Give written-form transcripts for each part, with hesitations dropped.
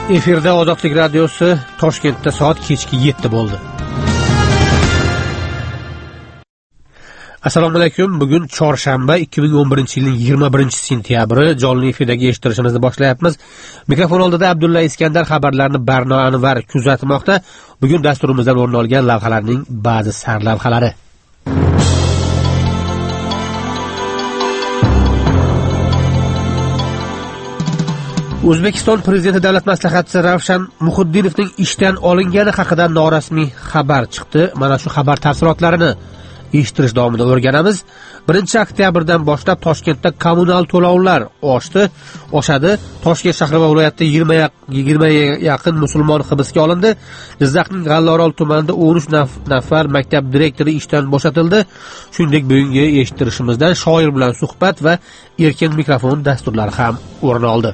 Efirda Ozodlik radiosi Toshkentda soat kechki 7 bo'ldi. Assalomu alaykum. Bugun chorshanba 2011-yilning 21-sentyabri. Jonli efirdagi eshittirishimizni boshlayapmiz. Mikrofon oldida Abdulla Iskandar xabarlarni Barno Anvar kuzatmoqda. Bugun dasturimizdan o'rin olgan lavhalarning ba'zi sarlavhalari. O'zbekiston Prezidenti davlat maslahatchisi Ravshan Muhiddinovning ishdan olingani haqida norasmiy xabar chiqdi. Mana shu xabar tafsilotlarini eshittirish davomida o'rganamiz. 1-oktyabrdan boshlab Toshkentda kommunal to'lovlar oshadi. Toshkent shahri va viloyatda 20 yaqin musulmon hibsga olindi. Jizzaxning G'allaorol tumanida 13 nafar maktab direktori ishdan bo'shatildi. Shuningdek, bugungi eshittirishimizdan shoir bilan suhbat va erkin mikrofon dasturlari ham o'rin oldi.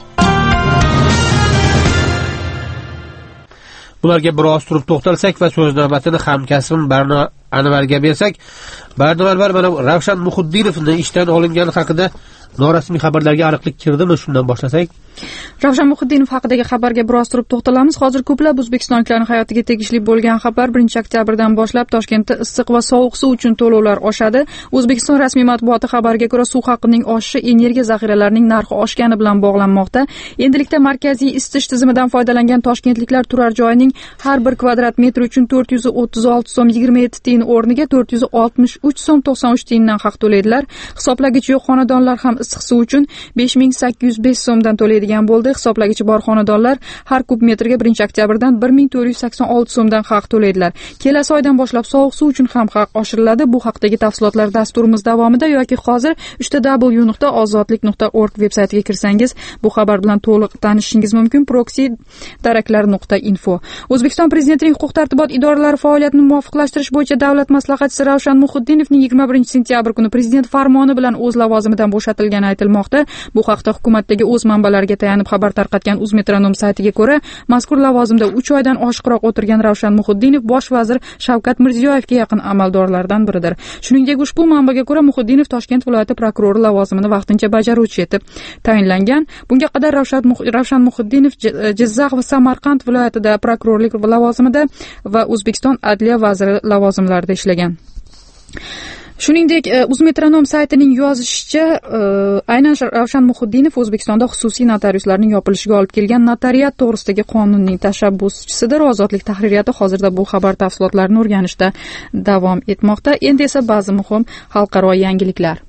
Bularga biroz turib to'xtalsak va so'z navbatini hamkasbim Barno Anvarga bersak, Barno Anvar mana Ravshan Muhiddinovning ishdan olingani haqida norasmiy xabarlarga aniqlik kirdimi? Shundan boshlasak. Ravshan Muhiddinov haqidagi xabarga biroz turib to'xtalamiz. Hozir ko'plab o'zbekistonliklarning hayotiga tegishli bo'lgan xabar 1-oktyabrdan boshlab Toshkentda issiq va sovuq suv uchun to'lovlar oshadi. O'zbekiston rasmiy matbuoti xabariga ko'ra, suv haqining oshishi energiya zaxiralarining narxi oshgani bilan bog'lanmoqda. Endilikda markaziy isitish tizimidan foydalangan toshkentliklar turar joyining har bir kvadrat metri uchun 436 so'm 27 tiyin o'rniga 463 so'm 93 tiyindan haq to'laydilar. Hisoblagich yo'q xonadonlar ham issiq suv uchun 5805 so'mdan to'laydigan bo'ldi. Hisoblagich bor xonadonlar har kub metrga 1-oktyabrdan 1486 so'mdan haq to'laydilar. Kelasi oydan boshlab sovuq suv uchun ham haq oshiriladi. Bu haqdagi tafsilotlar dasturimiz davomida yoki hozir www.ozodlik.org veb-saytiga kirsangiz bu xabar bilan to'liq tanishishingiz mumkin. proxy-daraklar.info. O'zbekiston Prezidentining huquq-tartibot idoralari faoliyatini muvofiqlashtirish bo'yicha davlat maslahatchisi Ravshan Muhiddinovning 21-sentyabr kuni prezident farmoni bilan o'z lavozimidan bo'shatilgani aytilmoqda. Bu haqda hukumatdagi o'z manbalariga tayanib xabar tarqatgan Uzmetronom saytiga ko'ra, mazkur lavozimda 3 oydan oshiqroq o'tirgan Ravshan Muhiddinov bosh vazir Shavkat Mirziyoyevga yaqin amaldorlardan biridir. Shuningdek, ushbu manbaga ko'ra Muhiddinov Toshkent viloyati prokurori lavozimini vaqtincha bajaruvchi etib tayinlangan. Bunga qadar Ravshan Muhiddinov Jizzax va Samarqand viloyatida prokurorlik lavozimida va O'zbekiston adliya vaziri lavozimlarida ishlagan. Shuningdek, Uzmetronom saytining yozishicha, aynan Ravshan Muhiddinov O'zbekistonda xususiy notariuslarning yopilishiga olib kelgan notariat to'g'risidagi qonunning tashabbuschisidir. Ozodlik tahririyati hozirda bu xabar tafsilotlarini o'rganishda davom etmoqda. Endi esa ba'zi muhim xalqaro yangiliklar.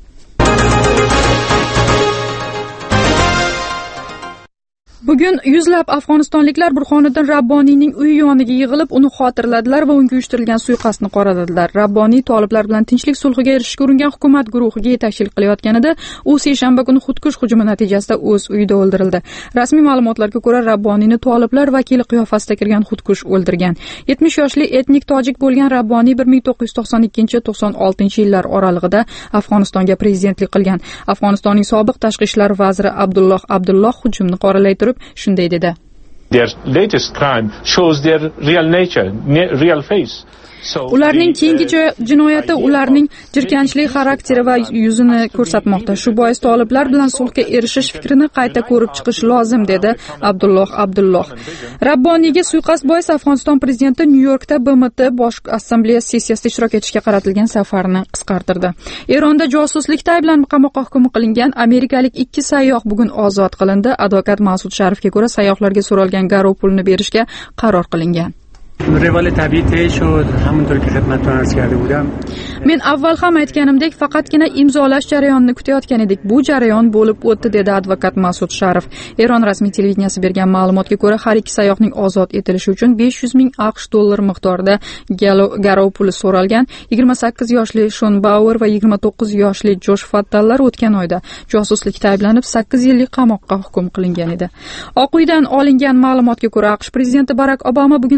Bugun yuzlab afg'onistonliklar Burxoniddin Rabboniyning uyi yoniga yig'ilib, uni xotirladilar va unga uyushtirilgan suiqasdni qoraladilar. Rabboniy toliblar bilan tinchlik sulhiga erishishga uringan hukumat guruhiga yetakchilik qilayotganida, u seshanba kuni xudkush hujumi natijasida o'z uyida o'ldirildi. Rasmiy ma'lumotlarga ko'ra, Rabboniyni toliblar vakili qiyofasida kirgan xudkush o'ldirgan. 70 yoshli etnik tojik bo'lgan Rabboniy 1992-96 yillar oralig'ida Afg'onistonga prezidentlik qilgan. Afg'onistonning sobiq tashqi ishlar vaziri Abdulloh hujumni qoralay turib shunday dedi. Their latest crime shows their real nature, real face. Ularning keyingi jinoyati ularning jirkanchli xarakteri va yuzini ko'rsatmoqda. Shu bois toliblar bilan sulhga erishish fikrini qayta ko'rib chiqish lozim, dedi Abdulloh. Rabboniyga suiqasd bois Afg'oniston prezidenti Nyu-Yorkda BMT bosh assambleyasi sessiyasida ishtirok etishga qaratilgan safarini qisqartirdi. Eronda josuslikda ayblanib qamoqqa hukm qilingan amerikalik 2 sayyoh bugun ozod qilindi. Advokat Mas'ud Sharifga ko'ra, sayyohlarga so'ralgan garov pulini berishga qaror qilingan. روال طبیعی طی شد همونطور که خدمتتون عرض کرده بودم. Men avval ham aytganimdek, faqatgina imzolash jarayonini kutayotgan edik. Bu jarayon bo'lib o'tdi, dedi advokat Mas'ud Sharif. Eron rasmiy televideniyasi bergan ma'lumotga ko'ra, har ikki sayyohning ozod etilishi uchun 500 ming AQSh dollar miqdorida garov puli so'ralgan. 28 yoshli Shon Bauer va 29 yoshli Josh Fattallar o'tgan oyda josuslikda ayblanib 8 yillik qamoqqa hukm qilingan edi. Oq uydan olingan ma'lumotga ko'ra, AQSh prezidenti Barak Obama bugun Falastin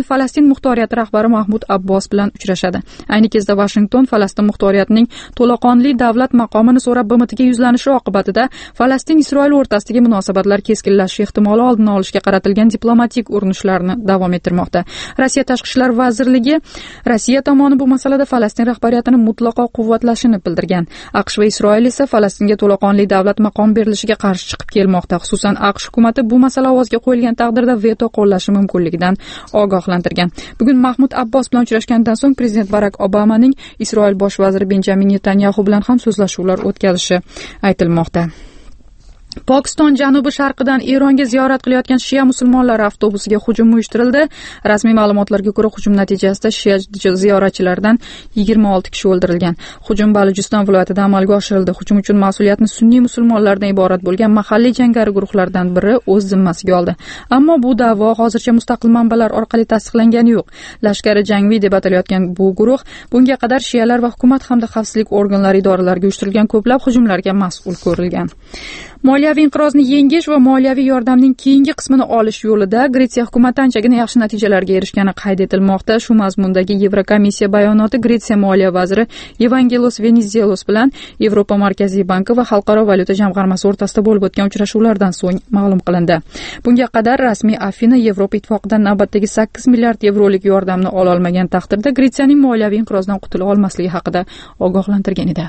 muxtoriyati rahbari Mahmud Abbos bilan uchrashadi. Ayni kezda Washington Falastin muxtoriyatining to'laqonli davlat maqomini so'rab BMTga yuzlanishi oqibatida Falastin-Isroil o'rtasidagi munosabatlar keskinlashishi ehtimoli oldini olishga qaratilgan diplomatik urinishlarni davom ettirmoqda. Rossiya Tashqi ishlar vazirligi Rossiya tomoni bu masalada Falastin rahbariyatini mutlaqo quvvatlashini bildirgan. AQSh va Isroil esa Falastinga to'laqonli davlat maqomi berilishiga qarshi chiqib kelmoqda. Xususan AQSh hukumatı bu masala ovozga qo'yilgan taqdirda veto qo'llashi mumkinligidan ogohlantirgan. Bugun Mahmud Abbos bilan uchrashgandan so'ng prezident Barak Obamaning Isroil bosh vaziri Benjamin Netanyahu bilan ham so'zlashuvlar o'tkazishi aytilmoqda. Pokiston janubi sharqidan Eronga ziyorat qilayotgan Shia musulmonlari avtobusiga hujum uyushtirildi. Rasmiy ma'lumotlarga ko'ra hujum natijasida Shia ziyoratchilardan 26 kishi o'ldirilgan. Hujum Balujiston viloyatida amalga oshirildi. Hujum uchun mas'uliyatni sunniy musulmonlardan iborat bo'lgan mahalliy jangari guruhlardan biri o'z zimmasiga oldi. Ammo bu da'vo hozircha mustaqil manbalar orqali tasdiqlangani yo'q. Lashkari jangvi deb atalayotgan bu guruh bunga qadar shiyalar va hukumat hamda xavfsizlik organlari idoralariga uyushtirilgan ko'plab hujumlarga mas'ul ko'rilgan. Moliyaviy inqirozni yengish va moliyaviy yordamning keyingi qismini olish yo'lida Gretsiya hukumati anchagina yaxshi natijalarga erishgani qayd etilmoqda. Shu mazmundagi Yevrokomissiya bayonoti Gretsiya moliya vaziri Evangelos Venizelos bilan Yevropa Markaziy banki va Xalqaro valyuta jamg'armasi o'rtasida bo'lib o'tgan uchrashuvlardan so'ng ma'lum qilindi. Bunga qadar rasmiy Afina Yevropa ittifoqidan navbatdagi 8 milliard yevrolik yordamni ola olmagan taqdirda Gretsiyaning moliyaviy inqirozdan qutula olmasligi haqida ogohlantirgan edi.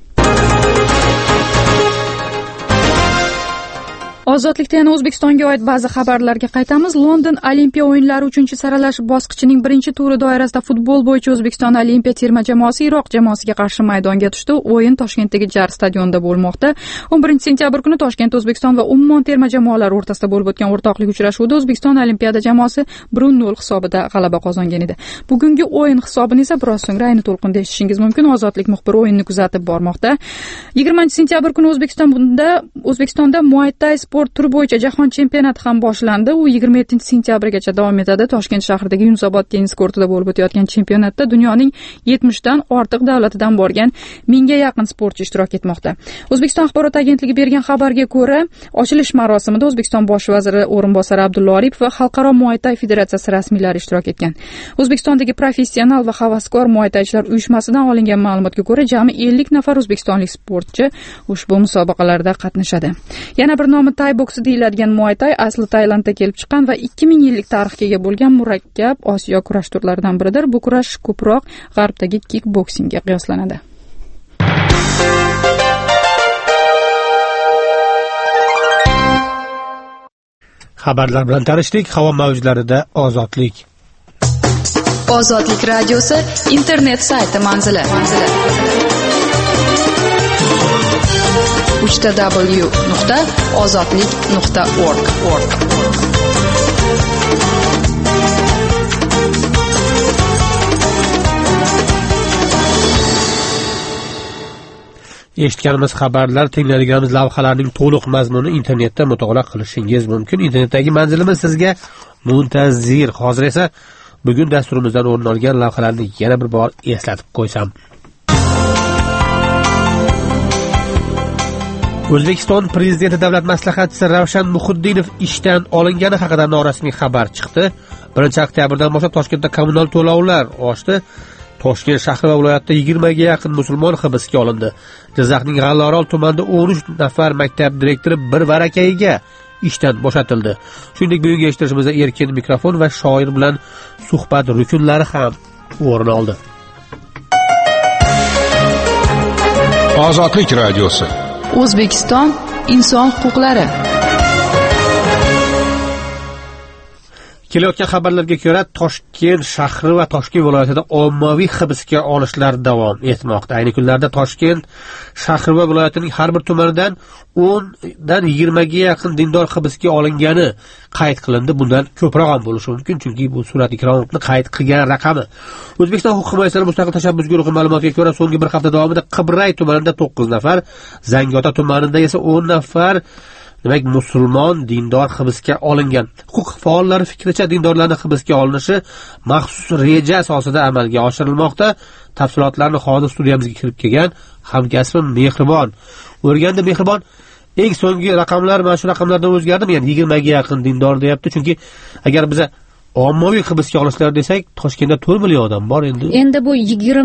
Ozodlikda yana O'zbekistonga oid ba'zi xabarlarga qaytamiz. London Olimpiya o'yinlari 3-saralash bosqichining birinchi turi doirasida futbol bo'yicha O'zbekiston Olimpiya terma jamoasi Iroq jamoasiga qarshi maydonga tushdi. O'yin Toshkentdagi Jar stadionida bo'lmoqda. 11-sentyabr kuni Toshkent O'zbekiston va Ummon terma jamoalari o'rtasida bo'lib o'tgan o'rtoqlik uchrashuvida O'zbekiston Olimpiada jamoasi 1-0 hisobida g'alaba qozongan edi. Bugungi o'yin hisobini esa biroz so'ngra ayni to'lqinda eshitishingiz mumkin. Ozodlik muxbiri o'yinni kuzatib bormoqda. 20-sentyabr kuni O'zbekistonda Muay Thai sport turi bo'yicha jahon chempionati ham boshlandi. U 27-sentyabrgacha davom etadi. Toshkent shahridagi Yunusobod tennis kortida bo'lib o'tayotgan chempionatda dunyoning 70 dan ortiq davlatidan borgan 1000 ga yaqin sportchi ishtirok etmoqda. O'zbekiston axborot agentligi bergan xabarga ko'ra, ochilish marosimida O'zbekiston bosh vaziri o'rinbosari Abdulla Aripov va Xalqaro Muay Thai federatsiyasi rasmiylari ishtirok etgan. O'zbekistondagi professional va havaskor muay thaichilar uyushmasidan olingan ma'lumotga ko'ra, jami 50 nafar o'zbekistonlik sportchi ushbu musobaqalarda qatnashadi. Yana bir nomi Thai boksi deyiladigan Muay Thai asli Tailandda kelib chiqqan va 2000 yillik tarixga ega bo'lgan murakkab Osiyo kurash turlaridan biridir. Bu kurash ko'proq g'arbdagi kickboksingga qiyoslanadi. Xabarlar bilan tanishdik. Havo mavjlarida ozodlik. Ozodlik radiosi internet sayti manzili. www.ozodlik.org. Eshitganimiz xabarlar, tinglaganimiz lavhalarning to'liq mazmuni internetda mutolaa qilishingiz mumkin. Internetdagi manzilimiz sizga muntazir. Hozir esa bugun dasturimizdan o'rin olgan lavhalarni yana bir bor eslatib qo'ysam. O'zbekiston prezidenti davlat maslahatchisi Ravshan Muhiddinov ishdan olingani haqida norasmiy xabar chiqdi. 1-oktyabrdan boshlab Toshkentda kommunal to'lovlar oshdi. Toshkent shahri va viloyatda 20 ga yaqin musulmon hibsga olindi. Jizzaxning G'allaorol tumanida 13 nafar maktab direktori bir varakayiga ishdan bo'shatildi. Shuningdek, bugungi eshitishimizda erkin mikrofon va shoir bilan suhbat rukunlari ham o'rin oldi. Ozodlik radiosi. O'zbekiston inson huquqlari. Kelayotgan xabarlarga ko'ra, Toshkent shahri va Toshkent viloyatida ommaviy hibsga olishlar davom etmoqda. Ayni kunlarda Toshkent shahri va viloyatining har bir tumanidan 10 dan 20 ga yaqin dindor hibsga olingani qayd qilindi. Bundan ko'proq ham bo'lishi mumkin, chunki bu surat ekronni qayd qilgan raqami. O'zbekiston huquq himoyachilari mustaqil tashabbus guruhi ma'lumotiga ko'ra, so'nggi bir hafta davomida Qibray tumanida 9 nafar, Zangiota tumanida esa 10 nafar demak musulmon dindor hibsga olingan. Huquq faollari fikricha dindorlarning hibsga olinishi maxsus reja asosida amalga oshirilmoqda. Tafsilotlarni hozir studiyamizga kirib kelgan hamkasbim Mehribon o'rgandi. Mehribon, eng so'nggi raqamlar mana shu raqamlardan o'zgardimi? Ya'ni 20 ga yaqin dindor deyapti. Chunki agar biz ommaviy hibsga olishlar desak, Toshkentda 4 million odam bor endi. Endi bu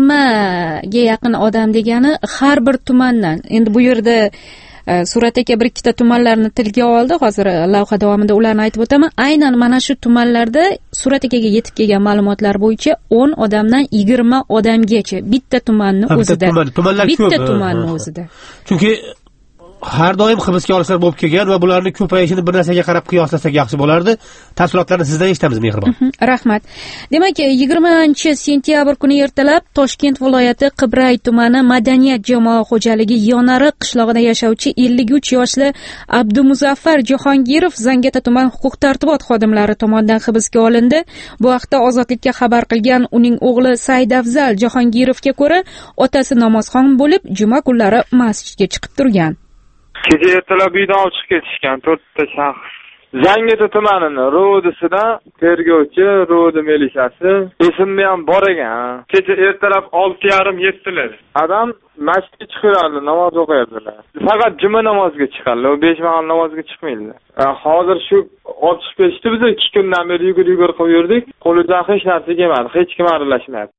20 ga yaqin odam degani har bir tumandan. Endi bu yerda Surat aka bir ikkita tumanlarni tilga oldi. Hozir lavha davomida ularni aytib o'taman. Aynan mana shu tumanlarda Surat akaga yetib kelgan ma'lumotlar bo'yicha 10 odamdan 20 odamgacha bitta tumanni o'zida. Bitta tumanni o'zida. Chunki har doim hibsga olishlar bo'lib kelgan va bularning ko'payishini bir narsaga qarab qiyoslasak yaxshi bo'lardi. Tafsilotlarni sizdan eshitamiz, Mehribon. Rahmat. Demak, 20-sentyabr kuni ertalab Toshkent viloyati Qibray tumani Madaniyat jamoa xo'jaligi Yonariq qishlog'ida yashovchi 53 yoshli Abdumuzaffar Jahongirov Zangata tuman huquq-tartibot xodimlari tomonidan hibsga olindi. Bu haqda Ozodlikka xabar qilgan uning o'g'li Saidafzal Jahongirovga ko'ra, otasi namozxon bo'lib, juma kunlari masjidga chiqib turgan. Kecha ertalab uydan chiqib ketishgan 4 ta shaxs. Zangata tumanining ro'disida tergovchi, ro'di militsiyasi esimda ham bor ekan. Kecha ertalab 6:30-7lar. Adam masjidga chiqardi, namoz o'qiydilar. Faqat juma namoziga chiqadilar, 5 mahal namozga chiqmaydilar. Hozir shu otishib ketishdi, biz 2 kundan beri yugur qilib yurdik. Qo'lidan hech narsa kelmadi, hech kim aralashmadi.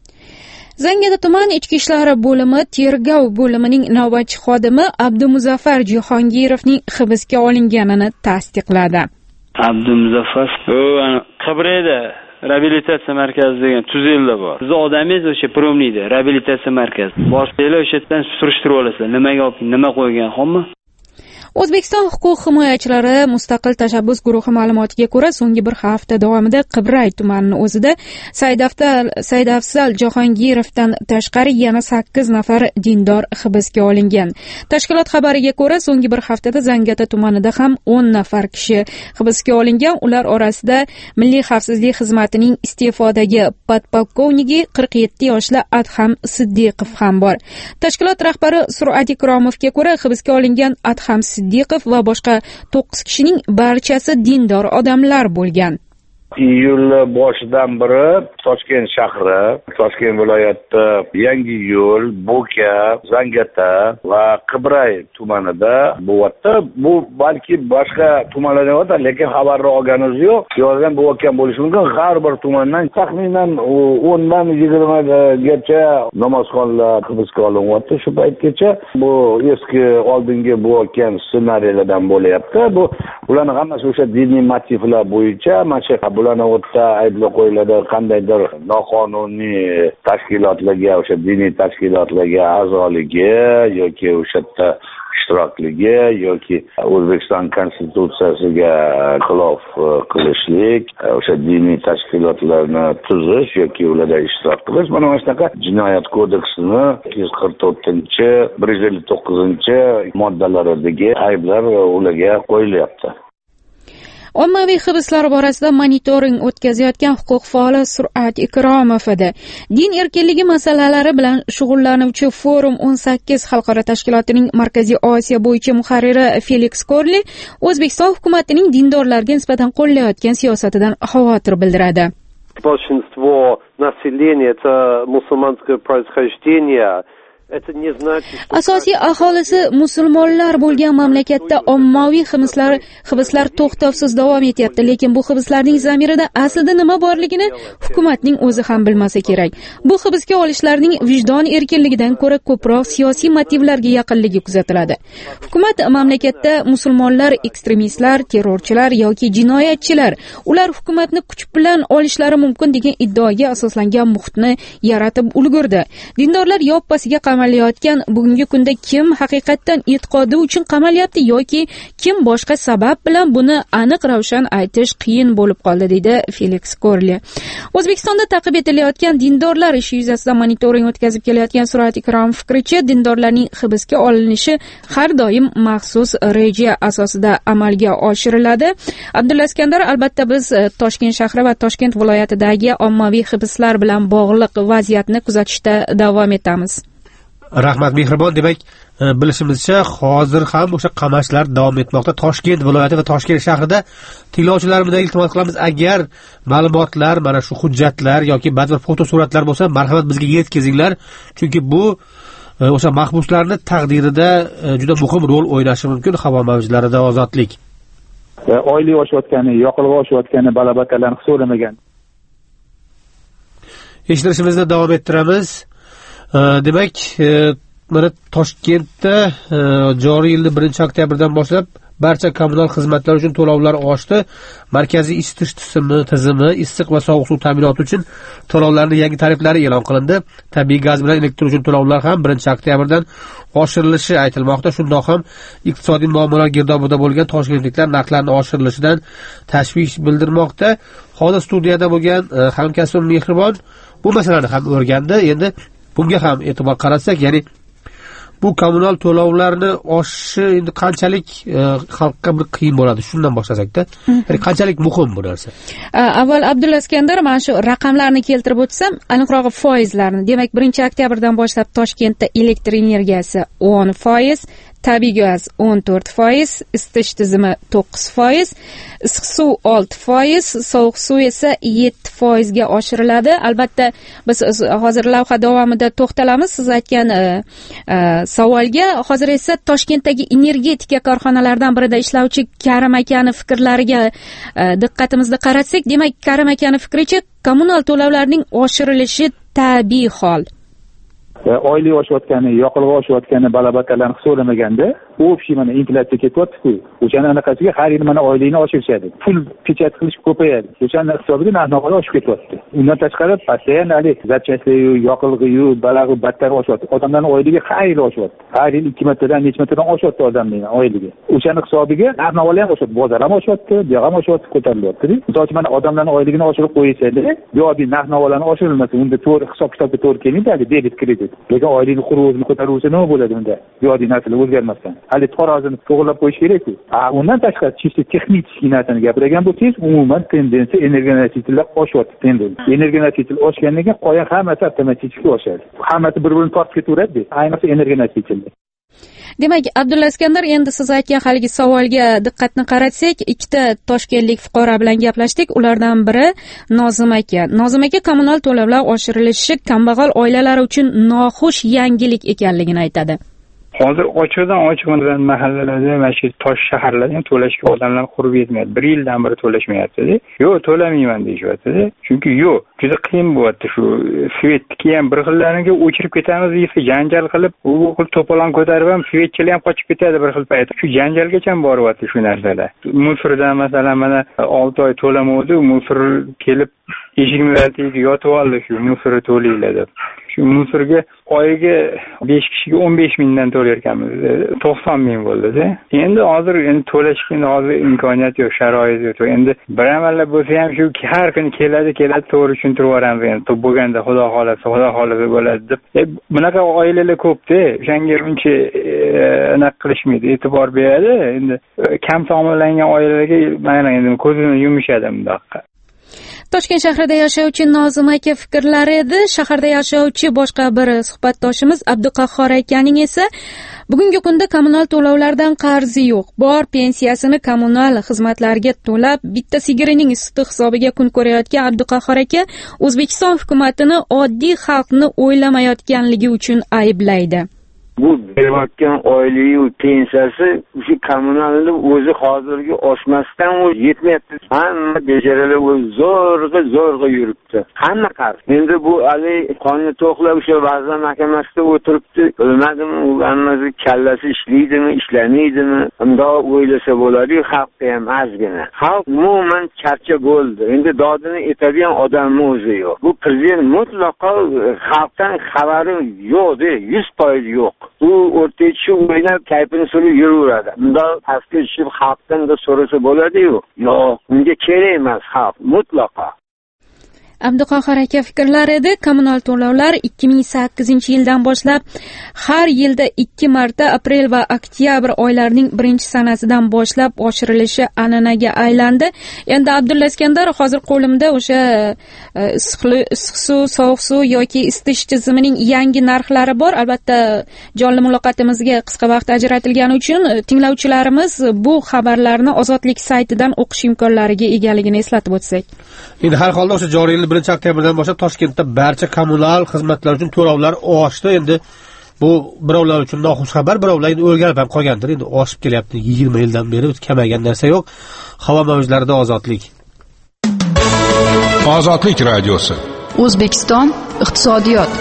Zangata tuman ichki ishlar bo'limi tergov bo'limining navbatchi xodimi Abdumuzaffar Jahongirovning hibsga olinganini tasdiqladi. Abdumuzaffar Qibrayda reabilitatsiya markazi degan Tuzilda bor. Siz odamingiz o'sha Promniyda reabilitatsiya markazi. Boshlaylar o'sha yerdan surishtirib olasizlar. Nima qo'ygan xommi? O'zbekiston huquq himoyachilari mustaqil tashabbus guruhi ma'lumotiga ko'ra, so'nggi bir hafta davomida Qibray tumanining o'zida Saidafzal Jahongirovdan tashqari yana 8 nafar dindor hibsga olingan. Tashkilot xabariga ko'ra, so'nggi bir haftada Zangata tumanida ham 10 nafar kishi hibsga olingan. Ular orasida Milliy xavfsizlik xizmatining iste'fodagi podpolkovniki 47 yoshli Adham Siddiqov ham bor. Tashkilot rahbari Surat Ikromovga ko'ra, hibsga olingan Adham Siddiqov va boshqa 9 kishining barchasi dindor odamlar bo'lgan. Iyul boshidan beri Toshkent shahri, Toshkent viloyati Yangiyo'l, Bo'ka, Zangata va Qibray tumanida bo'lyapti. Bu balki boshqa tumanlarda bo'lyapti, lekin xabarni olganimiz yo'q. Yozgan bo'layotgan bo'lishi mumkin. Har bir tumandan taxminan 10 dan 20 gacha namozxonlar hibsga olinyapti. Shu paytgacha bu eski oldingi bo'layotgan ssenariylardan bo'lyapti. Bu ularning hammasi o'sha diniy motivlar bo'yicha mana bularni o'tda ayblab qo'yiladi, qandaydir noqonuniy tashkilotlarga, o'sha diniy tashkilotlarga a'zoligi yoki o'sha yerda ishtirokligi yoki O'zbekiston konstitutsiyasiga xilof qilishlik, o'sha diniy tashkilotlarni tuzish yoki ularda ishtirok qilish, mana shunaqa jinoyat kodeksining 244-159 moddalaridagi ayblar ularga qo'yilyapti. Ommaviy hibslar borasida monitoring o'tkazayotgan huquq faoli Surat Ikromov edi. Din erkinligi masalalari bilan shug'ullanuvchi Forum 18 xalqaro tashkilotining Markaziy Osiyo bo'yicha muharriri Felix Korli O'zbekiston hukumatining dindorlarga nisbatan qo'llayotgan siyosatidan xavotir bildiradi. Большинство населения это мусульманское происхождение. Asosiy aholisi musulmonlar bo'lgan mamlakatda ommaviy hibslar to'xtovsiz davom etyapti, lekin bu hibslarning zamirida aslida nima borligini hukumatning o'zi ham bilmasa kerak. Bu hibsga olishlarning vijdon erkinligidan ko'ra ko'proq siyosiy motivlarga yaqinligi kuzatiladi. Hukumat mamlakatda musulmonlar ekstremistlar, terrorchilar yoki jinoyatchilar, ular hukumatni kuch bilan olishlari mumkin degan iddaoga asoslangan muhitni yaratib ulgurdi. Dindorlar yoppasiga qamalayotgan bugungi kunda kim haqiqatdan e'tiqodi uchun qamalyapti yoki kim boshqa sabab bilan buni aniq ravshan aytish qiyin bo'lib qoldi, deydi Felix Korli. O'zbekistonda ta'qib etilayotgan dindorlar ishi yuzasidan monitoring o'tkazib kelayotgan Surat Ikromov fikricha, dindorlarning hibsga olinishi har doim maxsus reja asosida amalga oshiriladi. Abdulla Iskandar, albatta biz Toshkent shahri va Toshkent viloyatidagi ommaviy hibslar bilan bog'liq vaziyatni kuzatishda davom etamiz. Rahmat Mehribon. Demak, bilishimizcha hozir ham o'sha qamashlar davom etmoqda. Toshkent viloyati va Toshkent shahrida tinglovchilarimizga iltimos qilamiz, agar ma'lumotlar, mana shu hujjatlar yoki ba'zi bir fotosuratlar bo'lsa, marhamat bizga yetkazinglar. Chunki bu o'sha mahbuslarning taqdirida juda muhim rol o'ynashi mumkin havo mavjlarida ozodlik. oylik oshayotgani, yoqilg'i oshayotgani balabakalarni hisoblamagan. Eshittirishimizni davom ettiramiz. Demak, mana Toshkentda joriy yilning 1-oktyabrdan boshlab barcha kommunal xizmatlar uchun to'lovlar oshdi. Markaziy isitish tizimi, issiq va sovuq suv ta'minoti uchun to'lovlarning yangi tariflari e'lon qilindi. Tabiiy gaz bilan elektr uchun to'lovlar ham 1-oktyabrdan oshirilishi aytilmoqda. Shundoq ham iqtisodiy muammolar girdobida bo'lgan toshkentliklar narxlarning oshirilishidan tashvish bildirmoqda. Hozir studiyada bo'lgan hamkasbim Mehribon bu masalani ham o'rgandi. Endi bunga ham e'tibor qaratsak, ya'ni bu kommunal to'lovlarni oshishi endi qanchalik xalqqa bir qiyin bo'ladi, shundan boshlasak-da. Ya'ni qanchalik muhim bu narsa? Avval Abdulla Iskandar, mana shu raqamlarni keltirib o'tsam, aniqrog'i foizlarni. Demak, 1-oktyabrddan boshlab Toshkentda elektr energiyasi 10%, tabiiy gaz 14%, isitish tizimi 9%, issiq suv 6%, sovuq suv esa 7% ga oshiriladi. Albatta, biz hozir lavha davomida to'xtalamiz siz aytgan savolga. Hozir esa Toshkentdagi energetika korxonalaridan birida ishlovchi Karim akani fikrlariga diqqatimizni qaratsak, demak, Karim akani fikricha, kommunal to'lovlarning oshirilishi tabiiy hol. Oylik oshayotgani, yoqilg'i oshayotgani balabakalarni hisoblamaganda, общий mana inflyatsiya ketyapti-ku. O'shani anaqasiga har yil mana oylikni oshirishadi. Pul pechat qilish ko'payadi. O'shani hisobiga narx-navolar oshib ketyapti. Undan tashqari постоянно zapchastlar-yu, yoqilg'i-yu, balag'i battar oshyapti. Odamlarning oyligi har yil oshyapti. Har yil 2 martadan, necha martadan oshyapti odamlarning oyligi. O'shani hisobiga narx-navolar ham oshyapti, bozor ham oshyapti, bu ham oshyapti, ko'tarilyapti. Misol uchun mana odamlarning oyligini oshirib qo'yishadi, yoki narx-navolarni oshirilmasa, unda to'g'ri hisob-kitobga to'g'ri kelmaydi, debit kredit. Lekin oylikni xuruzni ko'taruvchi nima bo'ladi unda? Yodiy narsalar o'zgarmasdan. Hali tarozini to'g'rilab qo'yish kerak-ku. Undan tashqari chiste texnik narsani gapirgan bo'lsangiz, umuman tendensiya energonosiyalar oshyapti tendensiya. Energonosiyalar oshgandan keyin qolgan hammasi avtomatik oshadi. Hammasi bir-birini tortib ketaveradi. Ayniqsa energonosiyalar. Demak, Abdulla Iskandar, endi siz aytgan haligi savolga diqqatni qaratsak, ikkita toshkentlik fuqaro bilan gaplashdik. Ulardan biri Nozim aka. Nozim aka kommunal to'lovlar oshirilishi kambag'al oilalar uchun noxush yangilik ekanligini aytadi. Hozir ochiqdan mahallalarda, mana shu tosh shaharlarda to'lashga odamlar qurib yetmayapti. 1 yildan beri to'lashmayapti-da. Yo'q, to'lamayman deyapti-da. Chunki yo'q, juda qiyin bo'lyapti shu svetni ham bir xillariga o'chirib ketamiz desa, janjal qilib, u xil to'polon ko'tarib ham svetchilar ham qochib ketadi bir xil payt. Shu janjalgacha boryapti shu narsalar. Musirdan masalan mana 6 oy to'lamadi, musir kelib eshigimni tagiga yotib oldi, shu musir to'laylar deb. Shu musirga oyiga 5 kishiga 15 mingdan to'layotganmiz. 90 ming bo'ldi-da. Endi hozir to'lashga hozir imkoniyat yo'q, sharoit yo'q. Endi bir amallab bo'lsa ham shu har kuni keladi, to'g'ri tushuntirib yuboramiz. Endi bo'lganda xudo xolasa bo'ladi deb. Bunaqa oilalar ko'p-da. O'shanga uncha aniq qilishmaydi, e'tibor beradi. Endi kam ta'minlangan oilalarga mana endi ko'zini yumishadi bundoqqa. Toshkent shahrida yashovchi Nozim aka fikrlari edi. Shaharda yashovchi boshqa bir suhbatdoshimiz Abduqahhor akaning esa bugungi kunda kommunal to'lovlardan qarzi yo'q. Bor pensiyasini kommunal xizmatlarga to'lab, bitta sigirining suti hisobiga kun ko'rayotgan Abduqahhor aka O'zbekiston hukumatini oddiy xalqni o'ylamayotganligi uchun ayblaydi. Bu berayotgan oylik pensiyasi shu kommunalni o'zi hozirgi oshmasdan yetmayapti. Hamma bejaralar zo'rg'a yuribdi. Hamma qarz. Endi bu ali qonni to'qlab o'sha vazir mahkamasida o'tiribdi. Bilmadim, u hammasi kallasi ishlaydimi, ishlamaydimi? Undoq o'ylasa bo'ladi-yu, xalqda ham ozgina. Xalq umuman charcha bo'ldi. Endi dodini aytadigan odamni o'zi yo'q. Bu prezident mutlaqo xalqdan xabari yo'q-da, 100% yo'q. U o'rtaga tushib o'ynab kayfini surib yuraveradi. Bunda pastga tushib xalqdan da so'rasa bo'ladi-yu. Yo'q, unga kerak emas xalq mutlaqo. Abduqahhor aka fikrlari edi. Kommunal to'lovlar 2008-yildan boshlab har yilda 2 marta aprel va oktyabr oylarining 1-sanasidan boshlab oshirilishi an'anaga aylandi. Endi Abdulla Iskandar, hozir qo'limda o'sha issiq suv, sovuq suv yoki isitish tizimining yangi narxlari bor. Albatta, jonli muloqotimizga qisqa vaqt ajratilgani uchun tinglovchilarimiz bu xabarlarni Ozodlik saytidan o'qish imkonlariga egaligini eslatib o'tsak. Endi har holda o'sha joriy yil 1-oktyabrdan boshlab Toshkentda barcha kommunal xizmatlar uchun to'lovlar oshdi. Endi bu birovlar uchun noxush xabar, birovlar endi o'rganib ham qolgandir, endi oshib kelyapti 20 yildan beri, kamaygan narsa yo'q. Havo mavjlarida ozodlik. Ozodlik radiosi. O'zbekiston iqtisodiyot.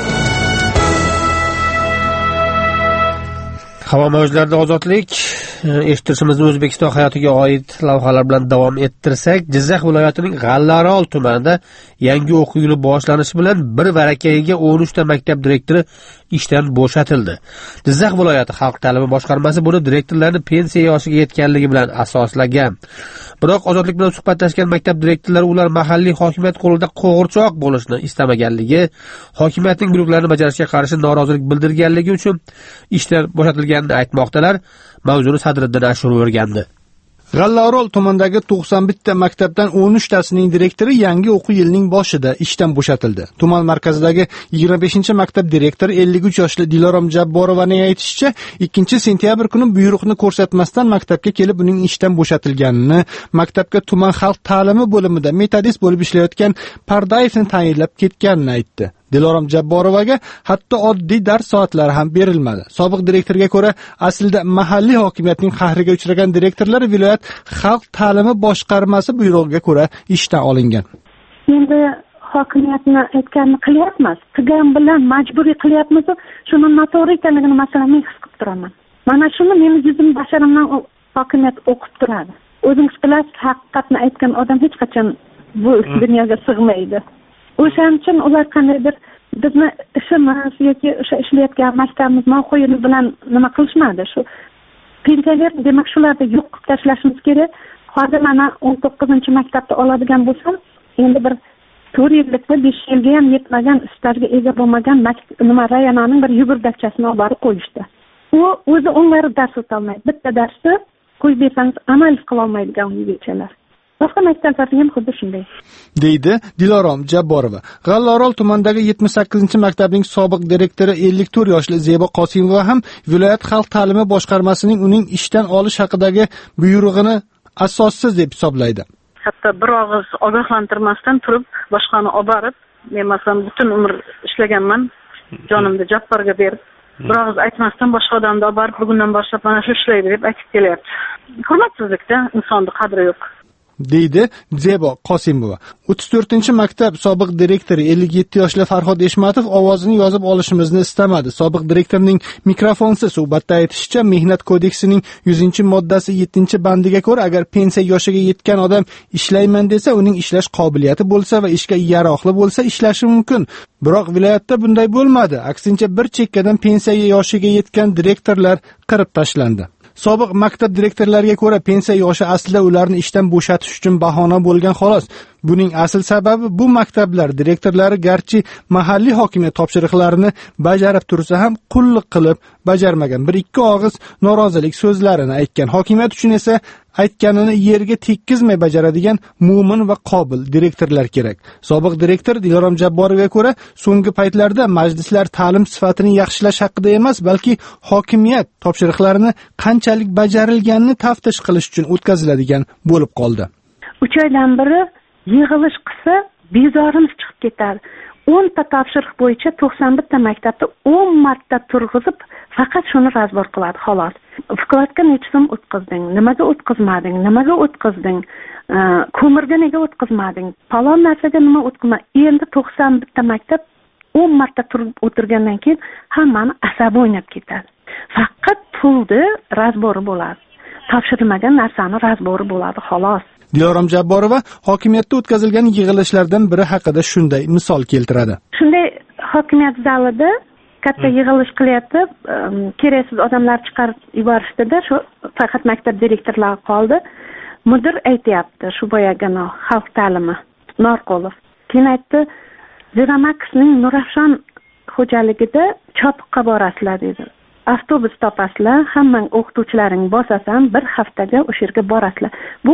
Havo mavjlarida ozodlik. Eshittirishimizni O'zbekiston hayotiga oid lavhalar bilan davom ettirsak, Jizzax viloyatining G'allaorol tumanida yangi o'quv yili boshlanishi bilan bir varakayiga 13 ta maktab direktori ishdan bo'shatildi. Jizzax viloyati xalq ta'limi boshqarmasi buni direktorlarning pensiya yoshiga yetganligi bilan asoslagan. Biroq ozodlik bilan suhbatlashgan maktab direktorlari ular mahalliy hokimiyat qo'lida qo'g'irchoq bo'lishni istamaganligi, hokimiyatning buyruqlarini bajarishga qarshi norozilik bildirganligi uchun ishdan bo'shatilganini aytmoqdalar. Mavzuni Sadriddin Ashur o'rgandi. G'allaorol tumanidagi 91 ta maktabdan 13 tasining direktori yangi o'quv yilining boshida ishdan bo'shatildi. Tuman markazidagi 25-maktab direktori 53 yoshli Dilorom Jabborovaning aytishicha, 2-sentyabr kuni buyruqni ko'rsatmasdan maktabga kelib uning ishdan bo'shatilganini, maktabga tuman xalq ta'limi bo'limida metodist bo'lib ishlayotgan Pardayevni tayinlab ketganini aytdi. Dilorom Jabborovaga hatto oddiy dars soatlari ham berilmadi. Sobiq direktorga ko'ra, aslida mahalliy hokimiyatning qahriga uchragan direktorlar viloyat xalq ta'limi boshqarmasi buyrug'iga ko'ra ishdan olingan. Endi hokimiyatni aytganini qilyapmiz. Qilgan bilan majburiy qilyapmiz. Shuni noto'g'ri ekanligini masalan men his qilib turaman. Mana shuni meni yuzim basharimdan hokimiyat o'qib turadi. O'zingiz bilasiz, haqiqatni aytgan odam hech qachon bu dunyoga sig'maydi. O'shaning uchun ular qandaydir bizni ishimiz yoki o'sha ishlayotgan maktabimiz mavqeyi bilan nima qilishmadi. Shu pensioner demak shularni yo'q qilib tashlashimiz kerak. Hozir mana 19-maktabda oladigan bo'lsam, endi bir 4 yillikda 5 yilga ham yetmagan, stajga ega bo'lmagan rayonning bir yugurdakchasini olib borib qo'yishdi. U o'zi o'nglari dars o'tolmaydi. Bitta darsni qo'yib bersangiz amal qila olmaydigan uygachalar. Boshqa maktablarda ham xuddi shunday, deydi Dilorom Jabborova. G'allaorol tumanidagi 78-maktabning sobiq direktori 54 yoshli Zebo Qosimova ham viloyat xalq ta'limi boshqarmasining uning ishdan olish haqidagi buyrug'ini asossiz deb hisoblaydi. Hatto bir og'iz ogohlantirmasdan turib, boshqani olib borib, men masalan butun umr ishlaganman, jonimni Jabborga berib, bir og'iz aytmasdan boshqa odamni olib borib, bugundan boshlab mana shu ishlaydi deb aytib kelyapti. Hurmatsizlikda insonning qadri yo'q, deydi Zebo Qosimova. 34-maktab sobiq direktori 57 yoshli Farhod Eshmatov ovozini yozib olishimizni istamadi. Sobiq direktorning mikrofonsiz suhbatda aytishicha, Mehnat kodeksining 100-moddasi 7-bandiga ko'ra, agar pensiya yoshiga yetgan odam ishlayman desa, uning ishlash qobiliyati bo'lsa va ishga yaroqli bo'lsa ishlashi mumkin. Biroq viloyatda bunday bo'lmadi. Aksincha bir chekkadan pensiya yoshiga yetgan direktorlar qirib tashlandi. Sobiq maktab direktorlariga ko'ra, pensiya yoshi aslida ularni ishdan bo'shatish uchun bahona bo'lgan xolos. Buning asl sababi bu maktablar direktorlari garchi mahalliy hokimiyat topshiriqlarini bajarib tursa ham qulluq qilib bajarmagan. Bir ikki og'iz norozilik so'zlarini aytgan. Hokimiyat uchun esa aytganini yerga tekkizmay bajaradigan mo'min va qobil direktorlar kerak. Sobiq direktor Dilorom Jabborovga ko'ra, so'nggi paytlarda majlislar ta'lim sifatini yaxshilash haqida emas, balki hokimiyat topshiriqlarini qanchalik bajarilganini taftish qilish uchun o'tkaziladigan bo'lib qoldi. 3 oydan beri yig'ilish qilsa, bezorimiz chiqib ketadi. 10 ta topshiriq bo'yicha 91 ta maktabda 10 marta turg'izib, faqat shuni razbor qiladi, xolos. Vkladga necha so'm o'tqizding, nimaga o'tqizmading, nimaga o'tqizding, ko'mirga nega o'tqizmading, falon narsaga nima o'tqizma. Endi 91 ta maktab 10 marta turib o'tirgandan keyin hammani asabi o'ynab ketadi. Faqat pulni razbori bo'ladi. Topshirilmagan narsani razbori bo'ladi, xolos. Dilorom Jabborova hokimiyatda o'tkazilgan yig'ilishlardan biri haqida shunday misol keltiradi. Shunday hokimiyat zalida katta yig'ilish qilyapti, keraksiz odamlar chiqarib yuborishdida, shu faqat maktab direktorlari qoldi. Mudir aytayapti, shu boyagina xalq ta'limi Norqulov. Keyin aytdi, Zeramaxning Nurafshon xo'jaligida chopiqqa borasizlar dedi. Avtobus topasizlar, hamma o'qituvchilaring bosasan, bir haftaga o'sha yerga borasizlar. Bu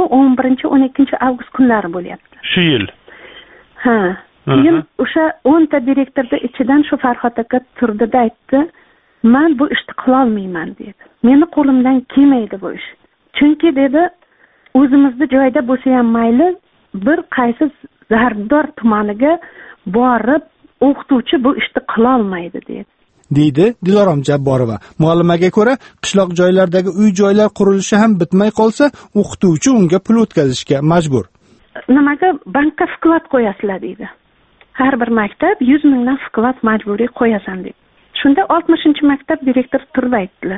11-12 avgust kunlari bo'lyapti. Shu yil. Ha. Keyin o'sha 10 ta direktorda ichidan shu Farhod aka turdida aytdi, "Men bu ishni qila olmayman" dedi. "Meni qo'limdan kelmaydi bu ish." Chunki dedi, o'zimizning joyda bo'lsa ham mayli, bir qaysi Zardor tumaniga borib o'qituvchi bu ishni qila olmaydi dedi. deydi Dilorom Jabborova. Muallimaga ko'ra, qishloq joylardagi uy-joylar qurilishi ham bitmay qolsa, o'qituvchi unga pul o'tkazishga majbur. Nimaga bankka vklad qo'yasizlar deydi. Har bir maktab 100 mingdan vklad majburiy qo'yasan deydi. Shunda 60-maktab direktori turib aytdilar.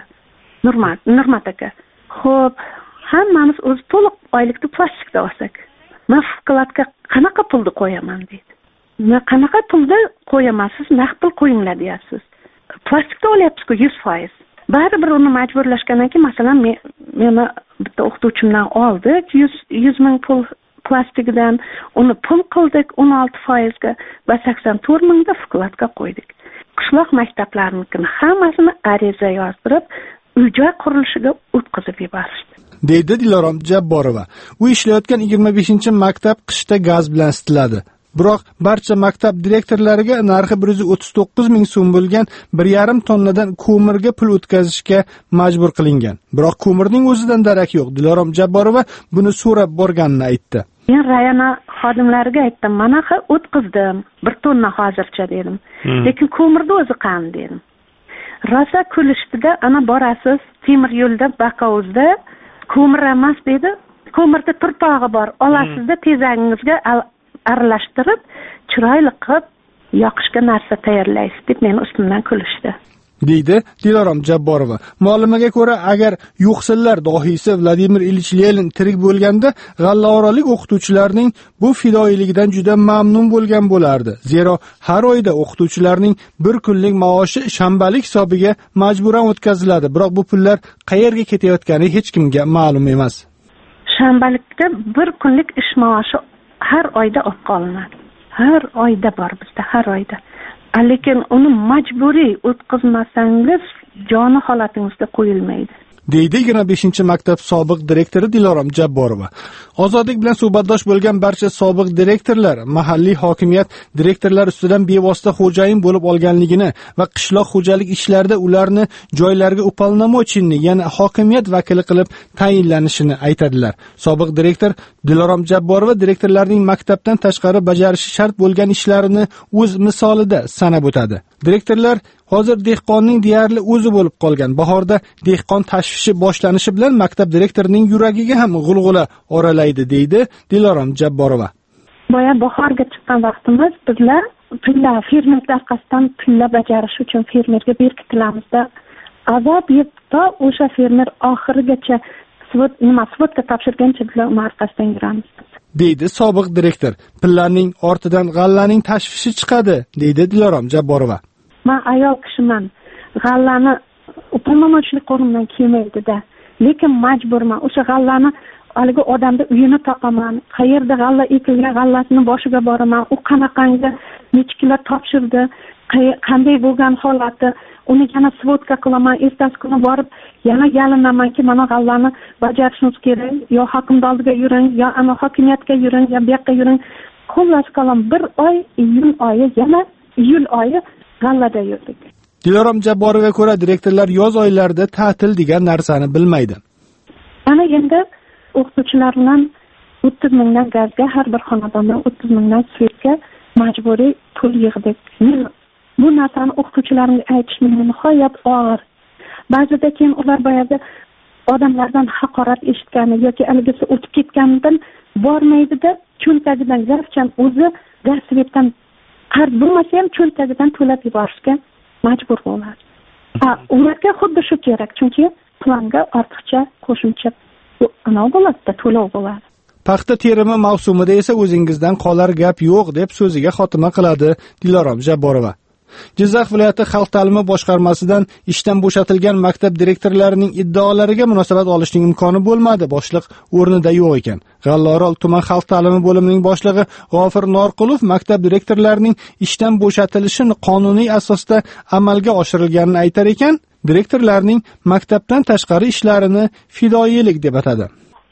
Nurmat aka. Xo'p, hammamiz o'zi to'liq oylikni plastikda olsak, men vkladga qanaqa pulni qo'yaman deydi. Qanaqa pulni qo'yamasiz, naqd pul qo'yinglar deyapsiz. Plastikda olyapsiz-ku 100%. Baribir uni majburlashgandan keyin, masalan, meni bitta o'qituvchimdan oldik 100 ming pul plastikdan, uni pul qildik 16% ga va 84 mingda vkladga qo'ydik. Qishloq maktablarining hammasini ariza yozdirib, uy-joy qurilishiga o'tkazib yuborishdi. Deydi Dilorom Jabborova. U ishlayotgan 25-maktab qishda gaz bilan isitiladi. Biroq barcha maktab direktorlariga narxi 139 ming so'm bo'lgan 1,5 tonnadan ko'mirga pul o'tkazishga majbur qilingan. Biroq ko'mirning o'zidan darak yo'q. Dilorom Jabborova buni so'rab borganini aytdi. Men rayona xodimlariga aytdim, mana o'tkazdim, 1 tonna hozircha dedim. Lekin ko'mirni o'zi qani dedim. Rosa kulishdi-da, ana borasiz temir yo'lda Baqovuzda ko'mir emas dedi. Ko'mirda turpog'i bor. Olasizda tezagingizga aralashtirib, chiroyli qilib yoqishga narsa tayyorlaysiz deb meni ustimdan kulishdi. Deydi Dilorom Jabborova. Muallimaga ko'ra, agar yo'qsillar dohiysi Vladimir Ilich Lenin tirik bo'lganda, g'allaorolik o'qituvchilarning bu fidoyiligidan juda mamnun bo'lgan bo'lardi. Zero har oyda o'qituvchilarning bir kunlik maoshi shanbalik hisobiga majburan o'tkaziladi. Biroq bu pullar qayerga ketayotgani hech kimga ma'lum emas. Shanbalikda bir kunlik ish maoshi har oyda olib qolinadi. Har oyda bor bizda, har oyda. Lekin uni majburiy o'tkazmasangiz joni holatingizga qo'yilmaydi. Deydi 25-maktab sobiq direktori Dilorom Jabborova. Ozodlik bilan suhbatdosh bo'lgan barcha sobiq direktorlar mahalliy hokimiyat direktorlar ustidan bevosita xo'jayin bo'lib olganligini va qishloq xo'jalik ishlarida ularni joylariga upalnamochini, ya'ni hokimiyat vakili qilib tayinlanishini aytadilar. Sobiq direktor Dilorom Jabborova direktorlarning maktabdan tashqari bajarishi shart bo'lgan ishlarini o'z misolida sanab o'tadi. Direktorlar hozir dehqonning deyarli o'zi bo'lib qolgan. Bahorda dehqon tashvishi boshlanishi bilan maktab direktorining yuragiga ham g'ulg'ula oralaydi, deydi Dilorom Jabborova. Boya bahorga chiqqan vaqtimiz bizlar pullar fermerlar orqasidan pullar bajarish uchun fermerga berkitilamizda azob yeb to o'sha fermer oxirigacha svodga topshirgancha bizlar uni orqasidan yuramiz. Deydi sobiq direktor. Pullarning ortidan g'allaning tashvishi chiqadi, deydi Dilorom Jabborova. Men ayol kishiman. G'allani upamonochilik qo'limdan kelmaydi-da. Lekin majburman. O'sha g'allani haligi odamda uyini topaman. Qayerda g'alla ekilgan g'allasini boshiga boraman. U qanaqangi nechkilar topshirdi, qanday bo'lgan holati, uni yana svodka qilaman. Ertasi kuni borib yana yalinamanki, mana g'allani bajarishimiz kerak. Yo hokimning oldiga yuring, yo ana hokimiyatga yuring, yo bu yoqqa yuring. Xullas qalam bir oy, iyun oyi, yana iyul oyi g'allada yurdik. Dilorom Jabborovga ko'ra, direktorlar yoz oylarida ta'til degan narsani bilmaydi. Ana endi o'qituvchilar bilan 30 mingdan gazga, har bir xonadondan 30 mingdan svetga majburiy pul yig'dik. Bu narsani o'qituvchilarga aytish menga nihoyat og'ir. Ba'zida keyin ular boyaga odamlardan haqorat eshitgani yoki aligisi o'tib ketganidan bormaydi-da, cho'ntagidan garchan o'zi gaz svetdan qarz bo'lmasa ham cho'ntagidan to'lab yuborishga majbur bo'ladi. Ularga xuddi shu kerak, chunki planga ortiqcha qo'shimcha anov bo'ladi, to'lov bo'ladi. Paxta terimi mavsumida esa o'zingizdan qolar gap yo'q deb so'ziga xotima qiladi Dilorom Jabborova. Jizzax viloyati xalq ta'limi boshqarmasidan ishdan bo'shatilgan maktab direktorlarining iddaolariga munosabat olishning imkoni bo'lmadi. Boshliq o'rnida yo'q ekan. G'allaorol tuman xalq ta'limi bo'limining boshlig'i G'ofir Norqulov maktab direktorlarining ishdan bo'shatilishini qonuniy asosda amalga oshirilganini aytar ekan, direktorlarning maktabdan tashqari ishlarini fidoyilik deb atadi.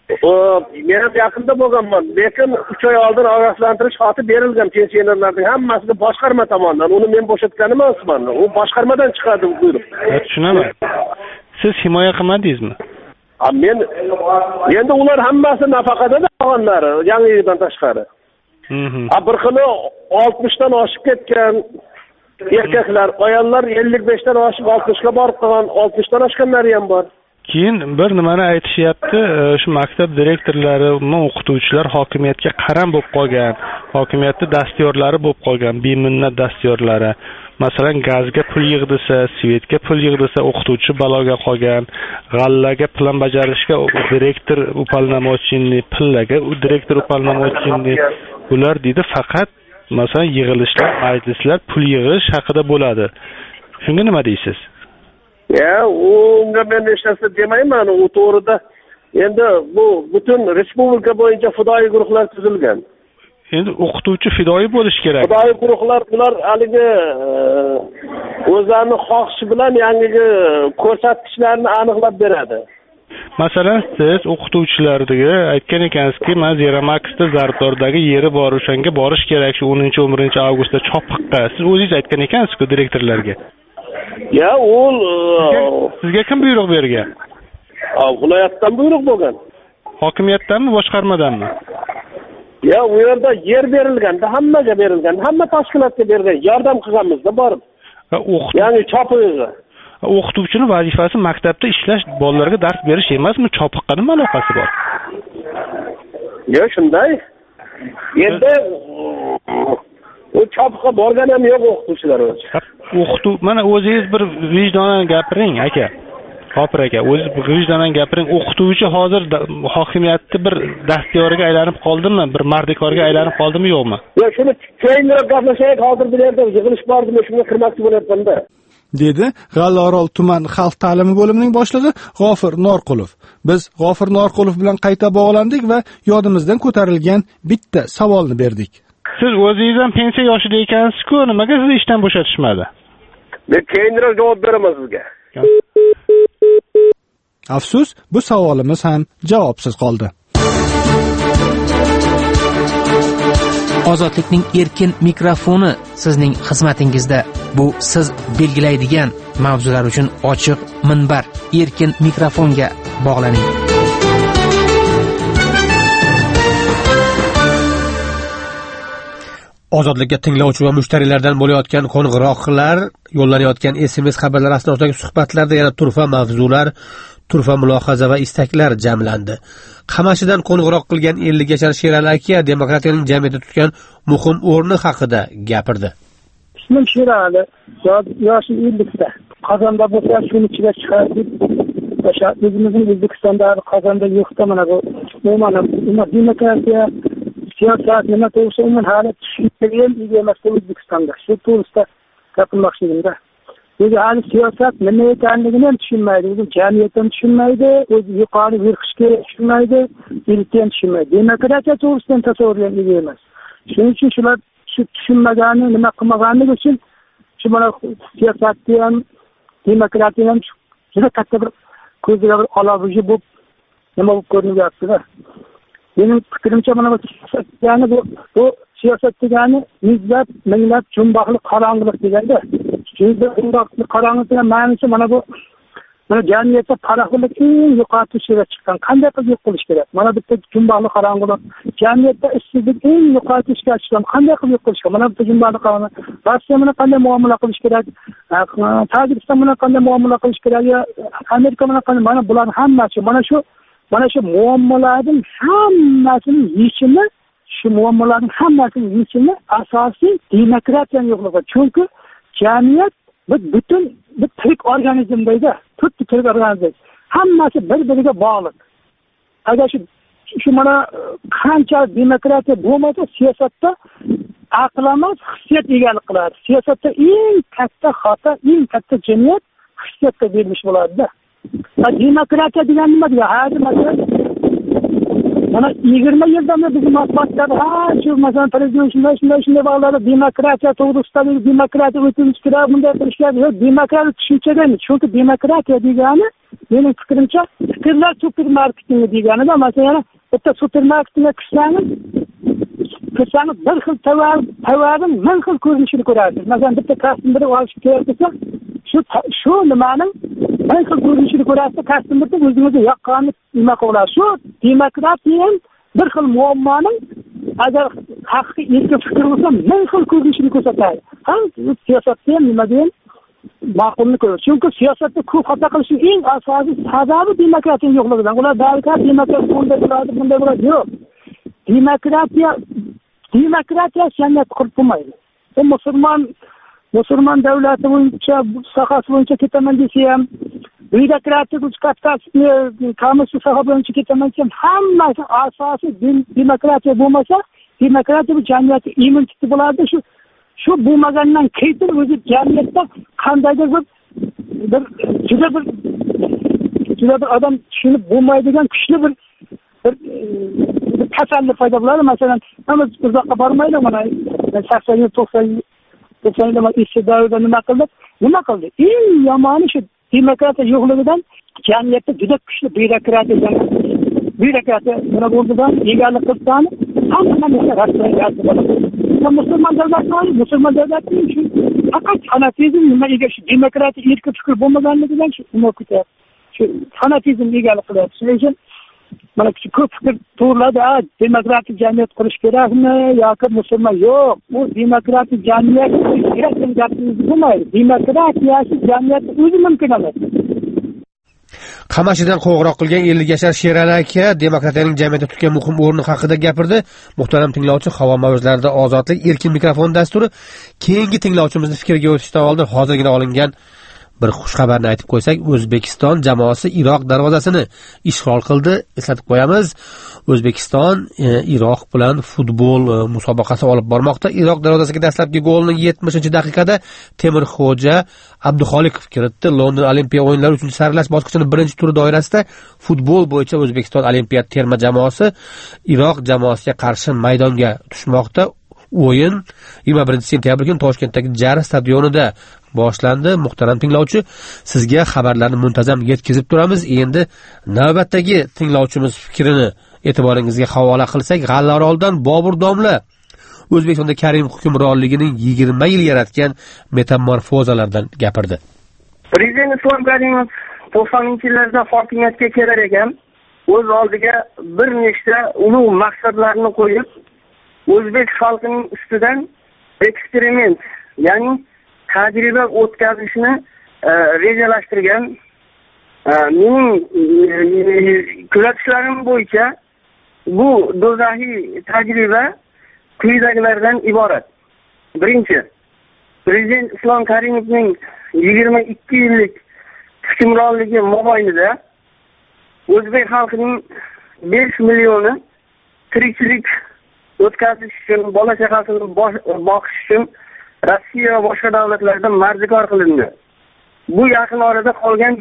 Men ham yaqinda bo'lganman, lekin 3 oy oldin ogohlantirish xati berilgan pensionerlarning hammasiga boshqarma tomonidan. Uni men bo'shatganim emasman. U boshqarmadan chiqadi bu buyruq. Tushunaman. Siz himoya qilmadingizmi? Men endi ular hammasi nafaqada qolganlari, yangi yildan tashqari. Bir xili 60 dan oshib ketgan Erkaklar, ayollar 55dan oshib 60ga borib qolgan, 60dan oshganlar ham bor. Keyin bir nimani aytishyapti, shu maktab direktorlari, umuman o'qituvchilar hokimiyatga qaram bo'lib qolgan, hokimiyatning dastyorlari bo'lib qolgan, beminnat dastyorlari. Masalan, gazga pul yig'disa, svetga pul yig'disa, o'qituvchi baloga qolgan, g'allaga plan bajarishga direktor upalnomochenniy, pillaga direktor upalnomochenniy. Ular deydi faqat masalan yig'ilishlar, majlislar, pul yig'ish haqida bo'ladi. Shunga nima deysiz? Unga men hech narsa demayman, u to'g'rida. Endi bu butun respublika bo'yicha fidoyi guruhlar tuzilgan. Endi o'qituvchi fidoyi bo'lish kerak. Fidoyi guruhlar ular haligi o'zlarining xohishi bilan yangi ko'rsatkichlarni aniqlab beradi. Masalan, siz o'qituvchilarga aytgan ekansiz-ki, men Zeramaxda Zardordagi yeri bor, o'shanga borish kerak, shu 10-11 avgustda chopiqqa. Siz o'zingiz aytgan ekansiz-ku direktorlarga. Sizga kim buyruq bergan? Viloyatdan buyruq bo'lgan. Hokimiyatdanmi, boshqarmadanmi? U yerda yer berilganda, hammaga berilgan, hamma tashkilotga berilgan, yordam qilganmizda borib. Ya'ni chopig'iga. O'qituvchining vazifasi maktabda ishlash, bolalarga dars berish emasmi? Chopiqqa nima aloqasi bor? Shunday. Endi u chopiqqa borgan ham yo'q o'qituvchilar o'zi. Mana o'zingiz bir vijdonan gapiring, aka. Hopir aka, o'zingiz vijdonan gapiring. O'qituvchi hozir hokimiyatning bir dastyoriga aylanib qoldimi? Bir mardikorga aylanib qoldimi, yo'qmi? Shuni keyinroq gaplashaylik, hozir bu yerda yig'ilish bor, shunga kirmoqchi bo'lyapman-da. dedi G'allaorol tuman xalq ta'limi bo'limining boshlig'i G'ofir Norqulov. Biz G'ofir Norqulov bilan qayta bog'landik va yodimizdan ko'tarilgan bitta savolni berdik. Siz o'zingiz ham pensiya yoshida ekansiz-ku, nimaga sizni ishdan bo'shatishmadi? Men keyinroq javob beraman sizga. Afsus, bu savolimiz ham javobsiz qoldi. Ozodlikning erkin mikrofoni sizning xizmatingizda. Bu siz belgilaydigan mavzular uchun ochiq minbar. Erkin mikrofonga bog'laning. Ozodlikka tinglovchi va mushtariylardan bo'layotgan qo'ng'iroqlar, yo'llanayotgan SMS xabarlar asnosidagi suhbatlarda yana turfa mavzular, turfa mulohaza va istaklar jamlandi. Qamashidan qo'ng'iroq qilgan 50 yashar Sherali aka demokratiyaning jamiyatda tutgan muhim o'rni haqida gapirdi. Ismim Sherali, yoshi 50 ta. Qozonda bo'lsa shuni ichiga chiqarib, o'sha o'zimizning O'zbekistondagi Qozonda yo'qda mana bu umuman demokratiya, siyosat nima to'g'risi umuman hali tushuntirgan emas O'zbekistonda. Shu to'g'risida gapirmoqchi edimda. O'zi hali siyosat nima ekanligini ham tushunmaydi, o'zi jamiyatni tushunmaydi, o'zi yuqori yurishga tushunmaydi, elitni tushunmaydi. Demokratiya to'g'risida tasavvurga ega emas. Shuning uchun shular shu tushunmagani, nima qilmaganligi uchun shu mana siyosatni ham, demokratiyani ham juda katta bir ko'ziga bir olovuji bo'lib nima bo'lib ko'rinyapti-da. Mening fikrimcha mana bu siyosat degani bu siyosat degani yuzlab, minglab jumboqli qorong'ilik deganda. Jumboqli qorong'ilikning ma'nosi mana bu jamiyatda paroqlik eng yuqori tushga chiqqan. Qanday qilib yo'q qilish kerak? Mana bitta jumboqli qorong'ilik jamiyatda ishsizlik eng yuqori tushga chiqqan. Qanday qilib yo'q qilish kerak? Mana bitta jumboqli qorong'ilik Rossiya bilan qanday muomala qilish kerak? Tojikiston bilan qanday muomala qilish kerak? Amerika bilan qanday? Mana bular hammasi mana shu muammolarning hammasining yechimi asosiy demokratiyaning yo'qligi. Chunki jamiyat butun bir tirik organizmdaydi. Tirik organizm. Hammasi bir-biriga bog'liq. Agar shu mana qancha demokratiya bo'lmasa, siyosatda aql emas, hissiyot egalik qiladi. Siyosatda eng katta xato, eng katta jinoyat hissiyotga berilish bo'ladi-da. Demokratiya degan nima deydi? Hozir masalan mana 20 yildan beri biz matbuotda shu masalan prezident shunday bog'larda demokratiya to'g'risida demokratiya o'tinish kerak, bunday qilish kerak. Yo'q, demokratiya tushunchadan. Chunki demokratiya degani mening fikrimcha fikrlar supermarketingi deganida, masalan bitta supermarketga kirsangiz bir xil tovarning ming xil ko'rinishini ko'rasiz. Masalan bitta kostyumni olish kerak bo'lsa, shu nimaning ming xil ko'rinishini ko'rasiz, kostyumni o'zingizga yoqqanini nima qilasiz. Shu demokratiya bir xil muammoning agar haqiqiy erkin fikr bo'lsa, ming xil ko'rinishini ko'rsatadi. ham siyosatda ham nimada ham ma'qulni ko'radi. Chunki siyosatda ko'p xato qilishning eng asosiy sababi demokratiya yo'qligidan. Ular davlat demokratiya bunday bo'ladi, bunday bo'ladi. Yo'q. Demokratiya jamiyat qurib bo'lmaydi. Musulmon davlati bo'yicha sohasi bo'yicha ketaman desa ham, demokratik komissiya soha bo'yicha ketaman desa ham, hammasi asosiy demokratiya bo'lmasa, demokratiya bu jamiyatga immunitet bo'ladi. Shu bo'lmagandan keyin o'zi jamiyatda qandaydir bir juda bir odam tushunib bo'lmaydigan kuchli bir kasallik paydo bo'ladi. Masalan, hamma uzoqqa bormaydi, mana 80 yil 90 yilda eski davrda nima qildi? Eng yomoni shu demokratiya yo'qligidan jamiyatda juda kuchli byurokratiya nima bo'ldidan egalik qilgan hamma narsa rasmiyat bo'ladi. Musulmon davlatning shu faqat fanatizm nima ega shu demokratiya erkin fikr bo'lmaganligidan shu nima kutyapti. Shu fanatizm egalik qilyapti. Shuning uchun mana ko'p fikr to'g'riladi. Demokratik jamiyat qurish kerakmi yoki musulmon? Yo'q, bu demokratik jamiyat kerak degan gapingiz bo'lmaydi. Demokratiyasiz jamiyat o'zi mumkin emas. Qamashidan qo'ng'iroq qilgan 50 yashar Sherali aka demokratiyaning jamiyatda tutgan muhim o'rni haqida gapirdi. Muhtaram tinglovchi, havo mavjlarida ozodlik erkin mikrofon dasturi. Keyingi tinglovchimizni fikriga o'tishdan oldin hozirgina olingan bir xushxabarni aytib qo'ysak, O'zbekiston jamoasi Iroq darvozasini ishg'ol qildi. Eslatib qo'yamiz, O'zbekiston Iroq bilan futbol musobaqasi olib bormoqda. Iroq darvozasiga dastlabki golni 70-daqiqada Temirxo'ja Abduxoliqov kiritdi. London Olimpiya o'yinlari 3-saralash bosqichining birinchi turi doirasida futbol bo'yicha O'zbekiston Olimpiya terma jamoasi Iroq jamoasiga qarshi maydonga tushmoqda. O'yin 21-sentyabr kuni Toshkentdagi Jar stadionida boshlandi. Muhtaram tinglovchi, sizga xabarlarni muntazam yetkazib turamiz. Endi navbatdagi tinglovchimiz fikrini e'tiboringizga havola qilsak, G'allaoroldan Bobur domla O'zbekistonda Karim hukmronligining 20 yil yaratgan metamorfozalardan gapirdi. Prezident Islom Karimov 90-yillarda hokimiyatga kelar ekan, o'z oldiga bir nechta ulug' maqsadlarni qo'yib, o'zbek xalqining ustidan eksperiment, ya'ni tajriba o'tkazishni rejalashtirgan. Mening kuzatishlarim bo'yicha bu do'zaxiy tajriba quyidagilardan iborat. Birinchi, Prezident Islom Karimovning 22 yillik hukmronligi mobaynida o'zbek xalqining 5 millioni tirikchilik o'tkazish uchun, bola chaqasini boqish uchun Rossiya va boshqa davlatlarda marjikor qilindi. Bu yaqin orada qolgan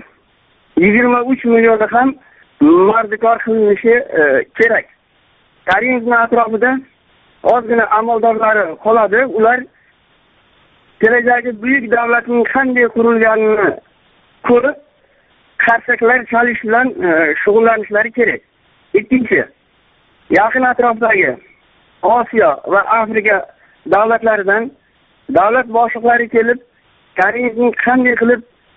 23 millioni ham marjikor qilinishi kerak. Karimovning atrofida ozgina amaldorlari qoladi. Ular kelajagi buyuk davlatning qanday qurilganini ko'rib, qarsaklar chalish bilan shug'ullanishlari kerak. Ikkinchi, yaqin atrofdagi Osiyo va Afrika davlatlaridan davlat boshliqlari kelib, Karimovning qanday qilib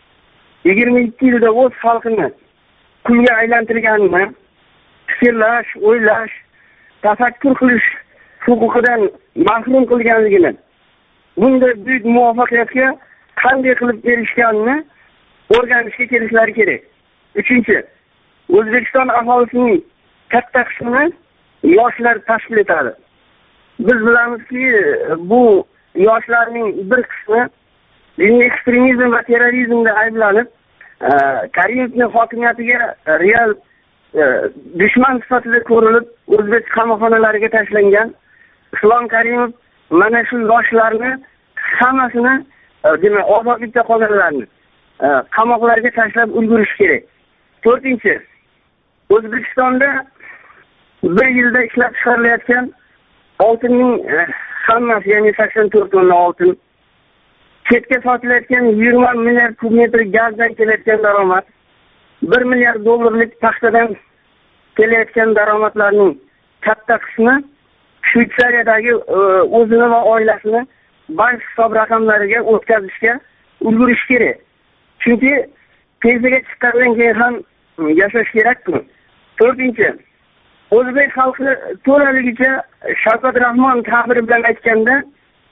22 yilda o'z xalqini kulga aylantirganini, fikrlash, o'ylash, tafakkur qilish huquqidan mahrum qilganligini, bunday buyuk muvaffaqiyatga qanday qilib erishganini o'rganishga kelishlari kerak. Uchinchi, O'zbekiston aholisining katta qismini yoshlar tashkil etadi. Biz bilamizki, bu yoshlarning bir qismi diniy ekstremizm va terrorizmda ayblanib, Karimovning hokimiyatiga real dushman sifatida ko'rilib, o'zbek qamoqxonalariga tashlangan. Islom Karimov mana shu yoshlarni hammasini, demak, ozodlikda qolganlarni qamoqlarga tashlab ulgurish kerak. To'rtinchi, O'zbekistonda bir yilda ishlab chiqarilayotgan oltinning hammasi, ya'ni 84 tonna oltin, chetga sotilayotgan 20 milliard kub metr gazdan kelayotgan daromad, 1 milliard dollarlik paxtadan kelayotgan daromadlarning katta qismi Shveysariyadagi o'zini va oilasini bank hisob raqamlariga o'tkazishga ulgurish kerak. Chunki pensiyaga chiqqandan keyin ham yashash kerak-ku. To'rtinchi, o'zbek xalqi to'laligicha Shavkat Rahmon ta'biri bilan aytganda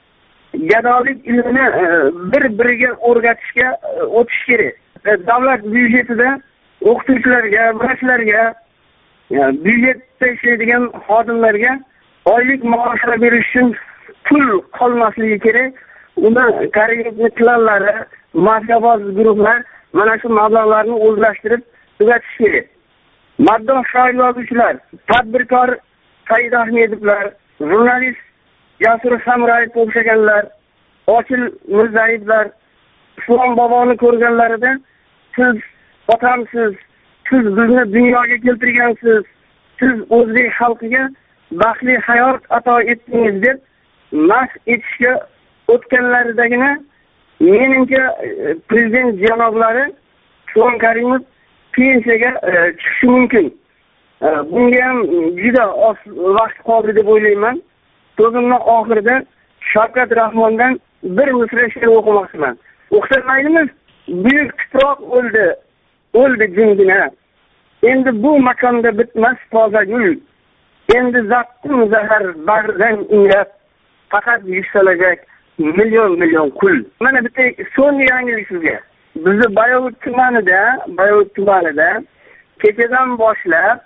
gadolik ilmini bir-biriga o'rgatishga o'tish kerak. Davlat byudjetida o'qituvchilarga, vrachlarga, byudjetda ishlaydigan xodimlarga oylik maoshlar berish uchun pul qolmasligi kerak. Uni Karimovning klanlari, mafiyaboz guruhlar mana shu mablag'larni o'zlashtirib tugatish kerak. Maddoh shoir yozuvchilar, tadbirkor Said Ahmedovlar, jurnalist Jasur Samrayev o'xshaganlar, Ochil Mirzayevlar Islom boboni ko'rganlarida siz otamsiz, siz bizni dunyoga keltirgansiz, siz o'zbek xalqiga baxtli hayot ato etdingiz deb mas etishga o'tganlaridagina meningcha prezident janoblari Islom Karimov pensiyaga chiqishi mumkin. Bunga ham juda oz vaqt qoldi deb o'ylayman. So'zimning oxirida Shavkat Rahmondan bir misra she'r o'qimoqchiman. O'xshamaydimi? Buyuk tuproq o'ldi jingina. Endi bu makonda bitmas toza gul. Endi zaqqum zahar bag'ridan ingrab, faqat yuksalajak million qul. Mana bitta so'nggi yangilik sizga. Bizni Bayovut tumanida kechadan boshlab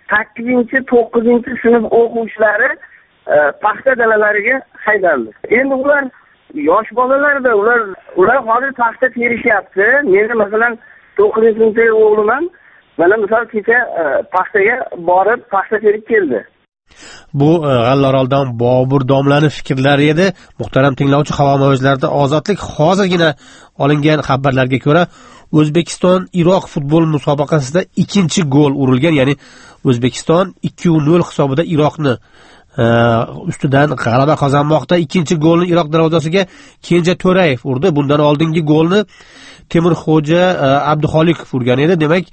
8-9 sinf o'quvchilari paxta dalalariga haydaldi. Endi ular yosh bolalarda, ular hozir paxta terishyapti. Meni masalan 9-sinfda o'g'lim mana misol kecha paxtaga borib paxta terib keldi. Bu G'alloroldan Bobur domlani fikrlari edi. Muhtaram tinglovchi, havo mavjlarida ozodlik hozirgina olingan xabarlarga ko'ra O'zbekiston Iroq futbol musobaqasida ikkinchi gol urilgan, ya'ni O'zbekiston 2-0 hisobida Iroqni ustidan g'alaba qozonmoqda. Ikkinchi golni Iroq darvozasiga Kenja To'rayev urdi. Bundan oldingi golni Temurxo'ja Abduxolikov urgan edi. Demak,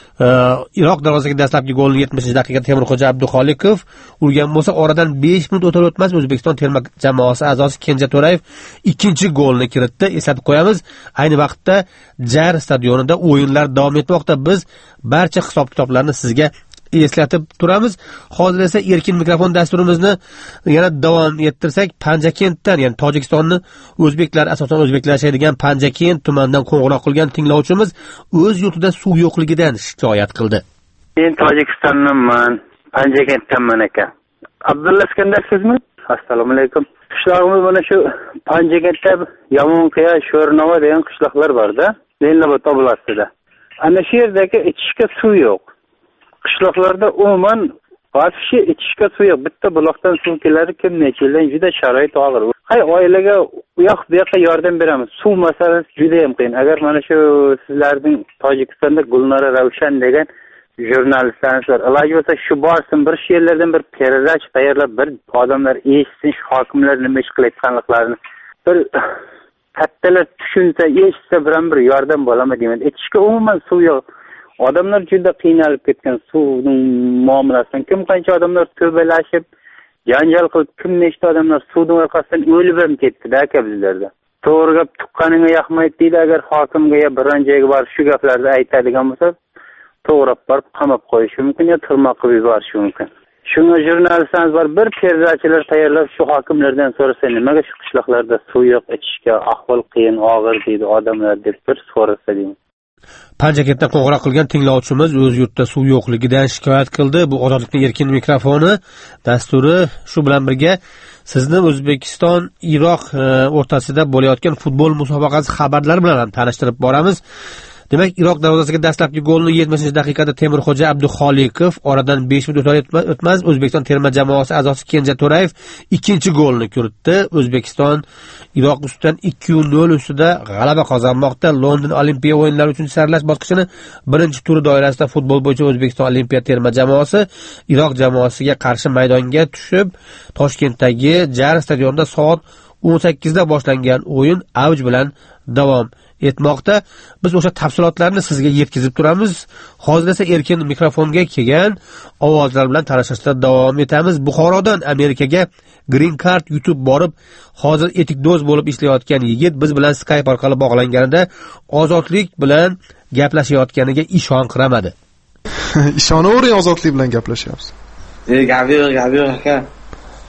Iroq darvozasiga dastlabki golni 70-daqiqada Temurxo'ja Abduxolikov urgan bo'lsa, oradan 5 minut o'tar o'tmas O'zbekiston terma jamoasi a'zosi Kenja To'rayev ikkinchi golni kiritdi. Eslatib qo'yamiz, ayni vaqtda Jar stadionida o'yinlar davom etmoqda. Biz barcha hisob-kitoblarni sizga eslatib turamiz. Hozir esa erkin mikrofon dasturimizni yana davom ettirsak, Panjakentdan, ya'ni Tojikistonni o'zbeklar, asosan o'zbeklar yashaydigan Panjakent tumanidan qo'ng'iroq qilgan tinglovchimiz o'z yurtida suv yo'qligidan shikoyat qildi. Men Tojikistondanman, Panjakentdanman aka. Abdulla Iskandar sizmi? Assalomu alaykum. Qishlog'imiz mana shu Panjakentda Yamonqiya, Sho'rnova degan qishloqlar bor-da, Lenlobod oblastida. Ana shu yerdagi ichishga suv yo'q. Qishloqlarda umuman vaqti ichishga suv yo'q. Bitta buloqdan suv keladi, kim necha yildan juda sharoit og'ir. Oilaga u yoqqa yordam beramiz. Suv masalasi juda ham qiyin. Agar mana shu sizlarning Tojikistonda Gulnora Ravshan degan jurnalistlarimiz bor. Iloji bo'lsa shu borsin bir she'rlardan bir peraj tayyorlab, bir odamlar eshitsin, shu hokimlar nima ish qilayotganliklarini bir kattalar tushunsa, eshitsa bir yordam bo'laman deyman. Ichishga umuman suv yo'q. Odamlar juda qiynalib ketgan suvning muomalasidan. Kim qancha odamlar to'balashib, janjal qilib, kim nechta odamlar suvning orqasidan o'lib ham ketdi-da aka bizlarda. To'g'ri gap tuqqaningga yoqmaydi deydi. Agar hokimga yo biron joyga borib shu gaplarni aytadigan bo'lsa, to'g'rab borib qamab qo'yishi mumkin yo turma qilib yuborishi mumkin. Shunga jurnalistlarimiz bor, bir perdachilar tayyorlab shu hokimlardan so'rasa, nimaga shu qishloqlarda suv yo'q, ichishga ahvol qiyin, og'ir deydi odamlar deb bir so'rasa deyman. Panjakentdan qo'ng'iroq qilgan tinglovchimiz o'z yurtida suv yo'qligidan shikoyat qildi. Bu ozodlikning erkin mikrofoni dasturi. Shu bilan birga sizni O'zbekiston Iroq o'rtasida bo'layotgan futbol musobaqasi xabarlari bilan ham tanishtirib boramiz. Demak, Iroq darvozasiga dastlabki golni 70-daqiqada Temurxo'ja Abduxolikov, oradan 5 minut o'tmaz O'zbekiston terma jamoasi a'zosi Kenja To'rayev ikkinchi golni kiritdi. O'zbekiston Iroq ustidan 2-0 ustida g'alaba qozonmoqda. London Olimpiya o'yinlari uchun saralash bosqichining birinchi turi doirasida futbol bo'yicha O'zbekiston Olimpiya terma jamoasi Iroq jamoasiga qarshi maydonga tushib, Toshkentdagi Jar stadionida soat 18 da boshlangan o'yin avj bilan davom etmoqda. Biz o'sha tafsilotlarni sizga yetkazib turamiz. Hozir esa erkin mikrofonga kelgan ovozlar bilan tanishishda davom etamiz. Buxorodan Amerikaga Green Card yutib borib, hozir etikdo'z bo'lib ishlayotgan yigit biz bilan Skype orqali bog'langanida ozodlik bilan gaplashayotganiga ishonqiramadi. Ishonavering, ozodlik bilan gaplashyapsiz. Gavir aka.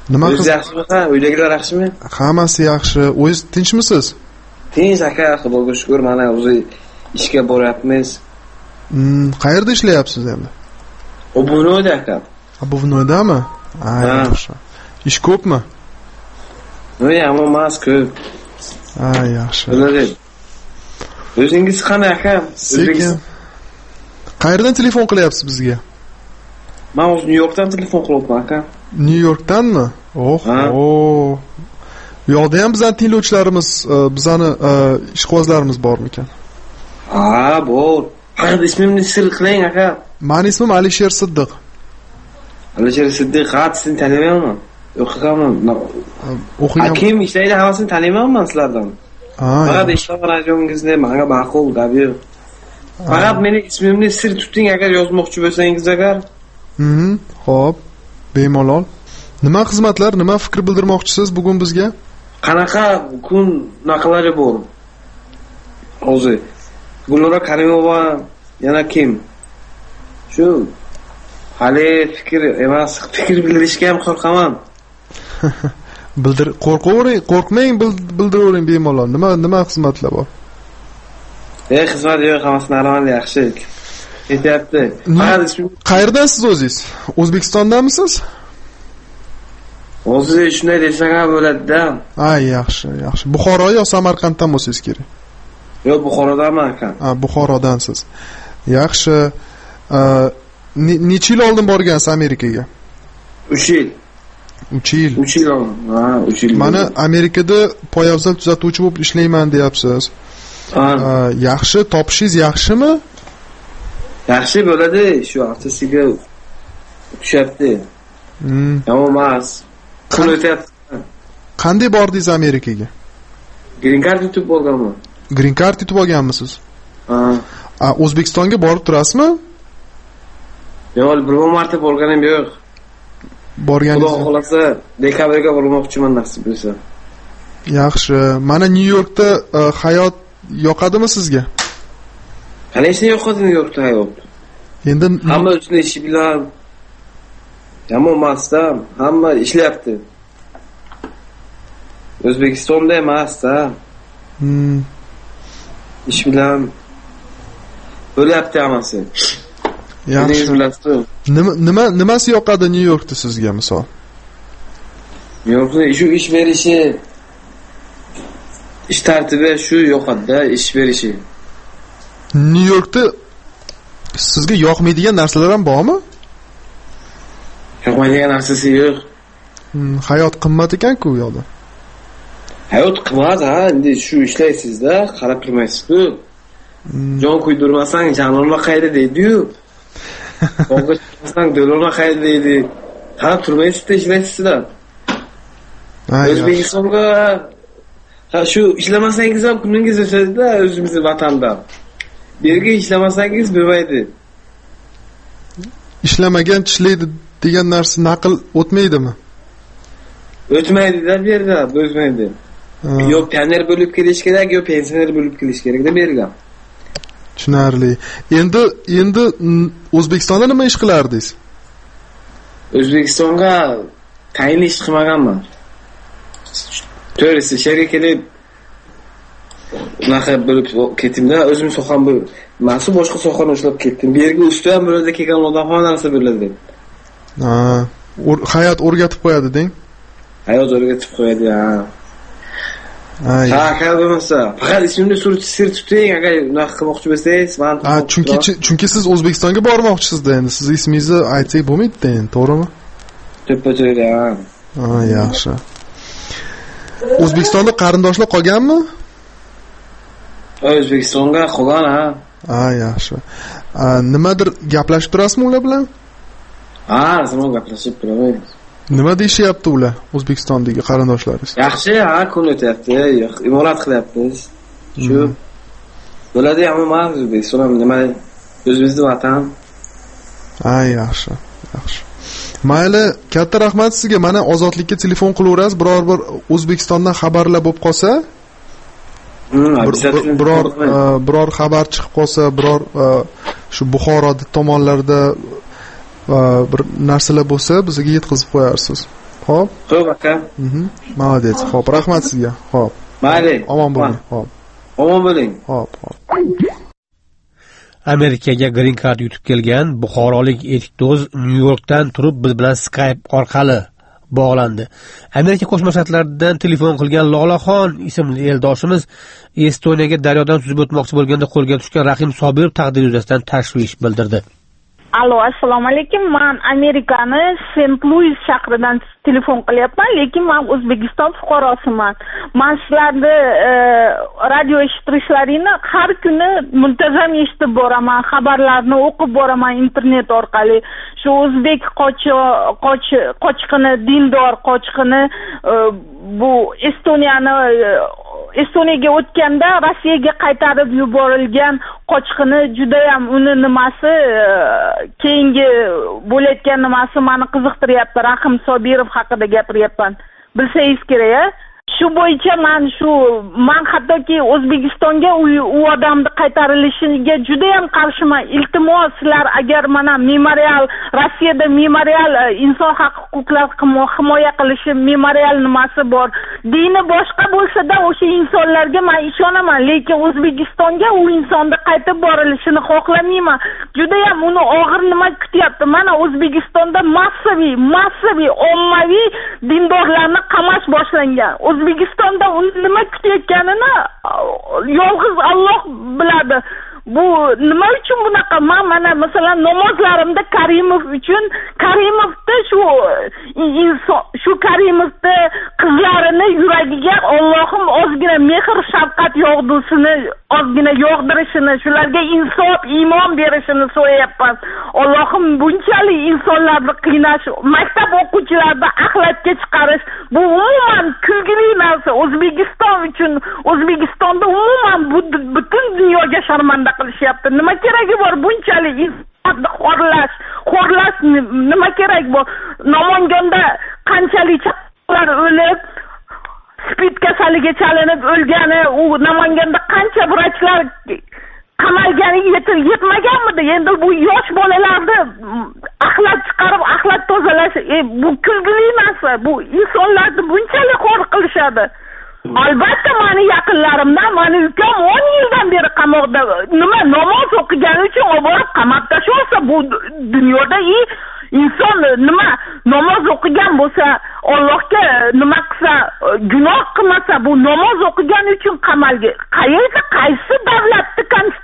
Nima O'zingiz yaxshimi? Uydagilar yaxshimi? Hammasi yaxshi. O'zingiz tinchmisiz? Tinch aka, Xudoga shukr, mana o'zi ishga boryapmiz. Qayerda ishlayapsiz endi? Obno'da aka. Obno'dami? Yaxshi. Ish ko'pmi? Yo'q, emas ko'p. Yaxshi. O'zingiz qanday aka? Sekin. Qayerdan telefon qilyapsiz bizga? Men o'z Nyu-Yorkdan telefon qilyapman aka. Nyu-Yorkdanmi? Bu yoqda ham bizning tinglovchilarimiz, bizning ishqibozlarimiz bormikan? Bor. Faqat ismimni sir qiling aka. Mening ismim Alisher Siddiq. Alisher Siddiq, sizni tanimayman. O'qigan. Kim ishlaydi, hammasini tanimayman sizlardan. Faqat ishlab radiongizni menga ma'qul gabi. Faqat meni ismimni sir tuting agar yozmoqchi bo'lsangiz agar. Xo'p, bemalol. Nima xizmatlar, nima fikr bildirmoqchisiz bugun bizga? Qanaqa kun naqlari bor? Hozir Gulnora Karimova yana kim? Shu hali fikr emas, fikr bildirishga ham qo'rqaman. Qo'rqmang, bildiravering bemalol. Nima xizmatlar bor? Xizmat yo'q, hammasi normal, yaxshi. Ketyapti. Qayerdasiz o'zingiz? O'zbekistondanmisiz? O'zi shunday desang ham bo'ladi-da. Yaxshi. Buxoro yo Samarqanddan bo'lsangiz kerak. Yo'q, Buxorodanman aka. Buxorodansiz. Yaxshi. Necha yil oldin borgansiz Amerikaga? 3 yil. 3 yil. 3 yil oldin. 3 yil. Mana Amerikada poyabzal tuzatuvchi bo'lib ishlayman deyapsiz. Yaxshi, topishingiz yaxshimi? Yaxshi bo'ladi, shu haftasiga tushyapti. Yomon emas. Pul o'tyapti. Qanday bordingiz Amerikaga? Green card yutib borganman. Green card yutib olganmisiz? O'zbekistonga borib turasizmi? Yo'q, bir marta borganim yo'q. Borganingiz? Xudo xolasa, dekabrga bormoqchiman nasib bo'lsa. Yaxshi. Mana Nyu-Yorkda hayot yoqadimi sizga? Qanday yoqadi Nyu-Yorkda hayot? Endi hamma o'zini ishi bilan yomon emas-da, hamma ishlayapti. O'zbekistonda emas-da. Ish bilan bo'lyapti hammasi. Yaxshi. Nimasi yoqadi Nyu-Yorkda sizga misol? Nyu-Yorkda shu ish berishi, ish tartibi shu yoqadi-da, ish berishi. Nyu-Yorkda sizga yoqmaydigan narsalar ham bormi? Yoqmaydigan narsasi yo'q. Hayot qimmat ekan-ku u yoqda. Hayot qimmat, endi shu ishlaysiz-da, qarab turmaysiz-ku. Jon kuydirmasang, jononlar qayda deydi-yu. O'g'il chiqmasang, do'lonlar qayda deydi. Qarab turmaysiz-da, ishlaysiz-da. O'zbekistonga shu ishlamasangiz ham kuningiz o'tadi-da, o'zimizning vatanda. Berga ishlamasangiz bo'lmaydi. Ishlamagan tishlaydi degan narsa naql o'tmaydimi? O'tmaydi-da bu yerda, o'tmaydi. Yo pioner bo'lib kelish kerak, yo pensioner bo'lib kelish kerak-da bu yerga. Tushunarli. Endi O'zbekistonda nima ish qilardingiz? O'zbekistonga tayinli ish qilmaganman. To'g'risi, sherga kelib unaqa bo'lib ketdim-da, o'zim so'xam bu. Mas'ul boshqa so'xani ushlab ketdim. Bu yerga usta ham bo'ladi, kelgan odam ham narsa bo'ladi. Hayot o'rgatib qo'yadi deng. Hayot o'rgatib qo'yadi, aka bo'lmasa, faqat ismimni sir tuting, agar unaqa qilmoqchi bo'lsangiz, men chunki siz O'zbekistonga bormoqchisiz-da, endi siz ismingizni aytsak bo'lmaydi-da, endi, to'g'rimi? To'ppa-to'g'ri, yaxshi. O'zbekistonda qarindoshlar qolganmi? O'zbekistonga qolgan, yaxshi. Nimadir gaplashib turasizmi ular bilan? Zamon gaplashib turamiz. Nima deyishyapti ular O'zbekistondagi qarindoshlaringiz? Yaxshi, kun o'tyapti, imorat qilyapmiz. Shu bo'ladi ham emas, O'zbekiston ham nima, o'zimizning vatan. Yaxshi. Mayli, katta rahmat sizga. Mana Ozodlikka telefon qilaverasiz, biror bir O'zbekistondan xabarlar bo'lib qolsa, biror xabar chiqib qolsa, biror shu Buxoro tomonlarda bir narsalar bo'lsa, bizga yetkazib qo'yarsiz. Xo'p. Xo'p aka. Молодец. Xo'p, rahmat sizga. Xo'p. Mayli. Omon bo'ling. Xo'p. Omon bo'ling. Xo'p. Amerikaga green card yutib kelgan buxorolik etikdo'z Nyu-Yorkdan turib biz bilan Skype orqali bog'landi. Amerika Qo'shma Shtatlaridan telefon qilgan Lolaxon ismli eldoshimiz Estoniyaga daryodan suzib o'tmoqchi bo'lganda qo'lga tushgan Rahim Sobirov taqdiri yuzasidan tashvish bildirdi. Allo, assalomu alaykum. Men Amerikani Sent-Luis shahridan telefon qilyapman, lekin men O'zbekiston fuqarosiman. Men sizlarni radio eshittirishlaringni har kuni muntazam eshitib boraman, xabarlarni o'qib boraman internet orqali. Shu o'zbek qochqini, dindor qochqini bu Estoniyaga o'tganda Rossiyaga qaytarib yuborilgan qochqini juda ham uni nimasi keyingi bo'layotgan nimasi meni qiziqtiryapti. Rahim Sobirov haqida gapiryapman. Bilsangiz kerak. Shu bo'yicha men hattoki O'zbekistonga u odamni qaytarilishiga juda ham qarshiman. Iltimos sizlar agar mana memorial Rossiyada memorial inson huquqlar himoya qilishi memorial nimasi bor. Dini boshqa bo'lsa-da o'sha insonlarga men ishonaman, lekin O'zbekistonga u insonni qaytib borilishini xohlamayman. Juda ham uni og'ir nima kutyapti. Mana O'zbekistonda massaviy ommaviy dindorlarni qamash boshlangan. O'zbekistonda uni nima kutayotganini yolg'iz Alloh biladi. Bu nima uchun bunaqa? Men mana masalan namozlarimda Karimovni shu Karimovni qizlarini yuragiga Allohim ozgina mehr shafqat yog'dusini ozgina yog'dirishini, shularga insof, iymon berishini so'rayapman. Allohim bunchalik insonlarni qiynash, maktab o'quvchilarini axlatga chiqarish bu umuman kulgili narsa. O'zbekistonda umuman butun dunyoga sharmanda qilishyapti. Nima keragi bor bunchalik insonni xo'rlash nima kerak bor? Namanganda qanchalik chaqalar o'lib, spid kasaliga chalinib o'lgani, u Namanganda qancha vrachlar qamalgani yetmaganmidi? Endi bu yosh bolalarni axlat chiqarib, axlat tozalash bu kulgili narsa. Bu insonlarni bunchalik xo'r qilishadi. Albatta meni yaqinlarimdan, meni ukam 10 yildan beri qamoqda. Nima namoz o'qigani uchun olib borib qamoqqa tashlasa, bu dunyoda inson nima namoz o'qigan bo'lsa, Allohga nima qilsa, gunoh qilmasa, bu namoz o'qigani uchun qamalga. Qaysi davlatning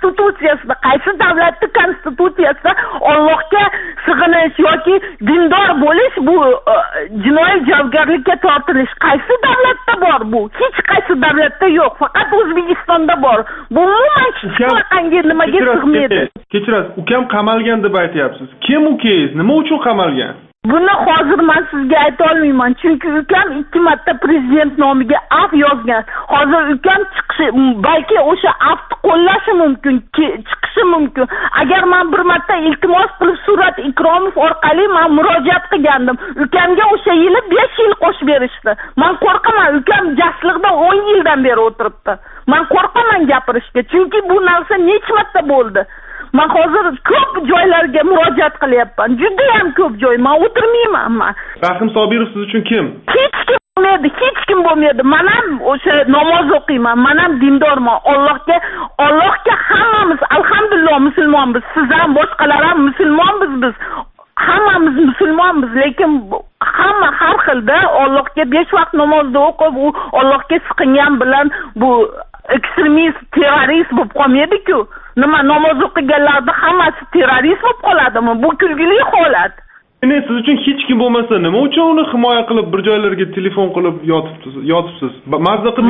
konstitutsiyasida Allohga sig'inish yoki dindor bo'lish bu jinoiy javobgarlikka tortilish qaysi davlatda bor bu? Hech qaysi davlatda yo'q, faqat O'zbekistonda bor. Bu umuman hech qanday nimaga sig'maydi. Kechirasiz, ukam qamalgan deb aytyapsiz. Kim ukangiz? Nima uchun qamalgan? Buni hozir men sizga ayta olmayman, chunki ukam 2 marta prezident nomiga afv yozgan. Hozir ukam chiqishi, balki o'sha afvni qo'llashi mumkin, chiqishi mumkin. Agar men bir marta iltimos qilib Surat Ikromov orqali men murojaat qilgandim. Ukamga o'sha yili 5 yil qo'shib berishdi. Men qo'rqaman, ukam jasliqda 10 yildan beri o'tiribdi. Men qo'rqaman gapirishga, chunki bu narsa necha marta bo'ldi. Men hozir ko'p joylarga murojaat qilyapman. Juda ham ko'p joy. Men o'tirmayman men. Rahim Sobirov siz uchun kim? Hech kim bo'lmaydi. Men ham o'sha namoz o'qiyman. Men ham dindorman. Allohga hammamiz alhamdulillah musulmonmiz. Siz ham boshqalar ham musulmonmiz biz. Hammamiz musulmonmiz, lekin hamma har xilda Allohga 5 vaqt namozni o'qib, u Allohga siqingan bilan bu ekstremist, terrorist bo'lib qolmaydi-ku. Nima namoz o'qiganlarda hammasi terrorist bo'lib qoladimi? Bu kulgili holat. Siz uchun hech kim bo'lmasa, nima uchun uni himoya qilib bir joylarga telefon qilib yotibsiz? Mazza qilib.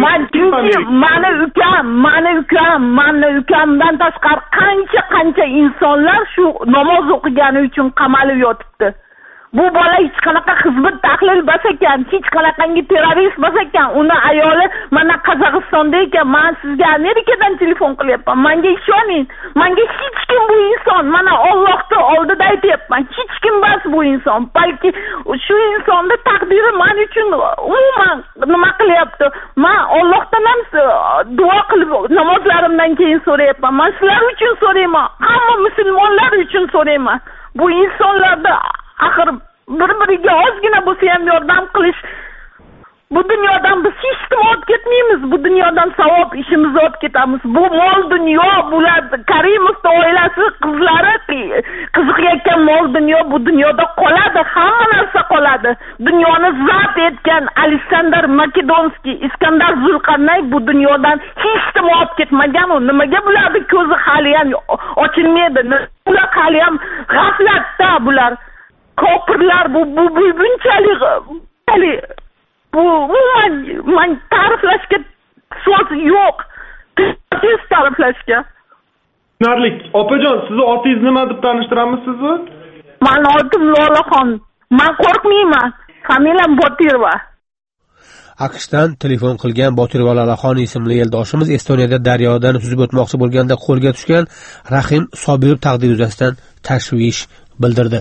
Mani ukamdan tashqari qancha insonlar shu namoz o'qigani uchun qamalib yotibdi. Bu bola hech qanaqa xizmat tahlil bas ekan, hech qanaqangi terrorist bas ekan. Uni ayoli mana Qozog'istonda ekan. Men sizga Amerikadan telefon qilyapman. Menga ishoning. Menga hech kim bu inson, mana Allohning oldida aytyapman. Hech kim emas bu inson. Balki shu insonning taqdiri men uchun umuman nima qilyapti? Men Allohdan ham duo qilib namozlarimdan keyin so'rayapman. Men sizlar uchun so'rayman. Hamma musulmonlar uchun so'rayman. Bu insonlarda axir bir-biriga ozgina bo'lsa ham yordam qilish. Bu dunyodan biz hech kim olib ketmaymiz. Bu dunyodan savob ishimizni olib ketamiz. Bu mol dunyo, bular Karimovning oilasi, qizlari qiziqayotgan mol dunyo bu dunyoda qoladi, hamma narsa qoladi. Dunyoni zabt etgan Aleksandr Makedonskiy, Iskandar Zulqarnay bu dunyodan hech kim olib ketmagan. U nimaga bularning ko'zi hali ham ochilmaydi? Ular hali ham g'aflatda bular. Kofirlar bu bunchalik bu men ta'riflashga so'z yo'q. Tez ta'riflashga. Narlik, opajon, sizni otingiz nima deb tanishtiramiz sizni? Meni otim Lolaxon. Men qo'rqmayman. Familiyam Botirova. AQShdan telefon qilgan Botirova Lolaxon ismli eldoshimiz Estoniyada daryodan suzib o'tmoqchi bo'lganda qo'lga tushgan Rahim Sobirov taqdiri yuzasidan tashvish bildirdi.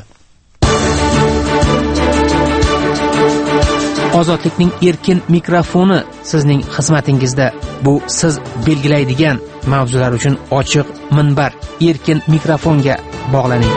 Ozodlikning erkin mikrofoni sizning xizmatingizda. Bu siz belgilaydigan mavzular uchun ochiq minbar. Erkin mikrofonga bog'laning.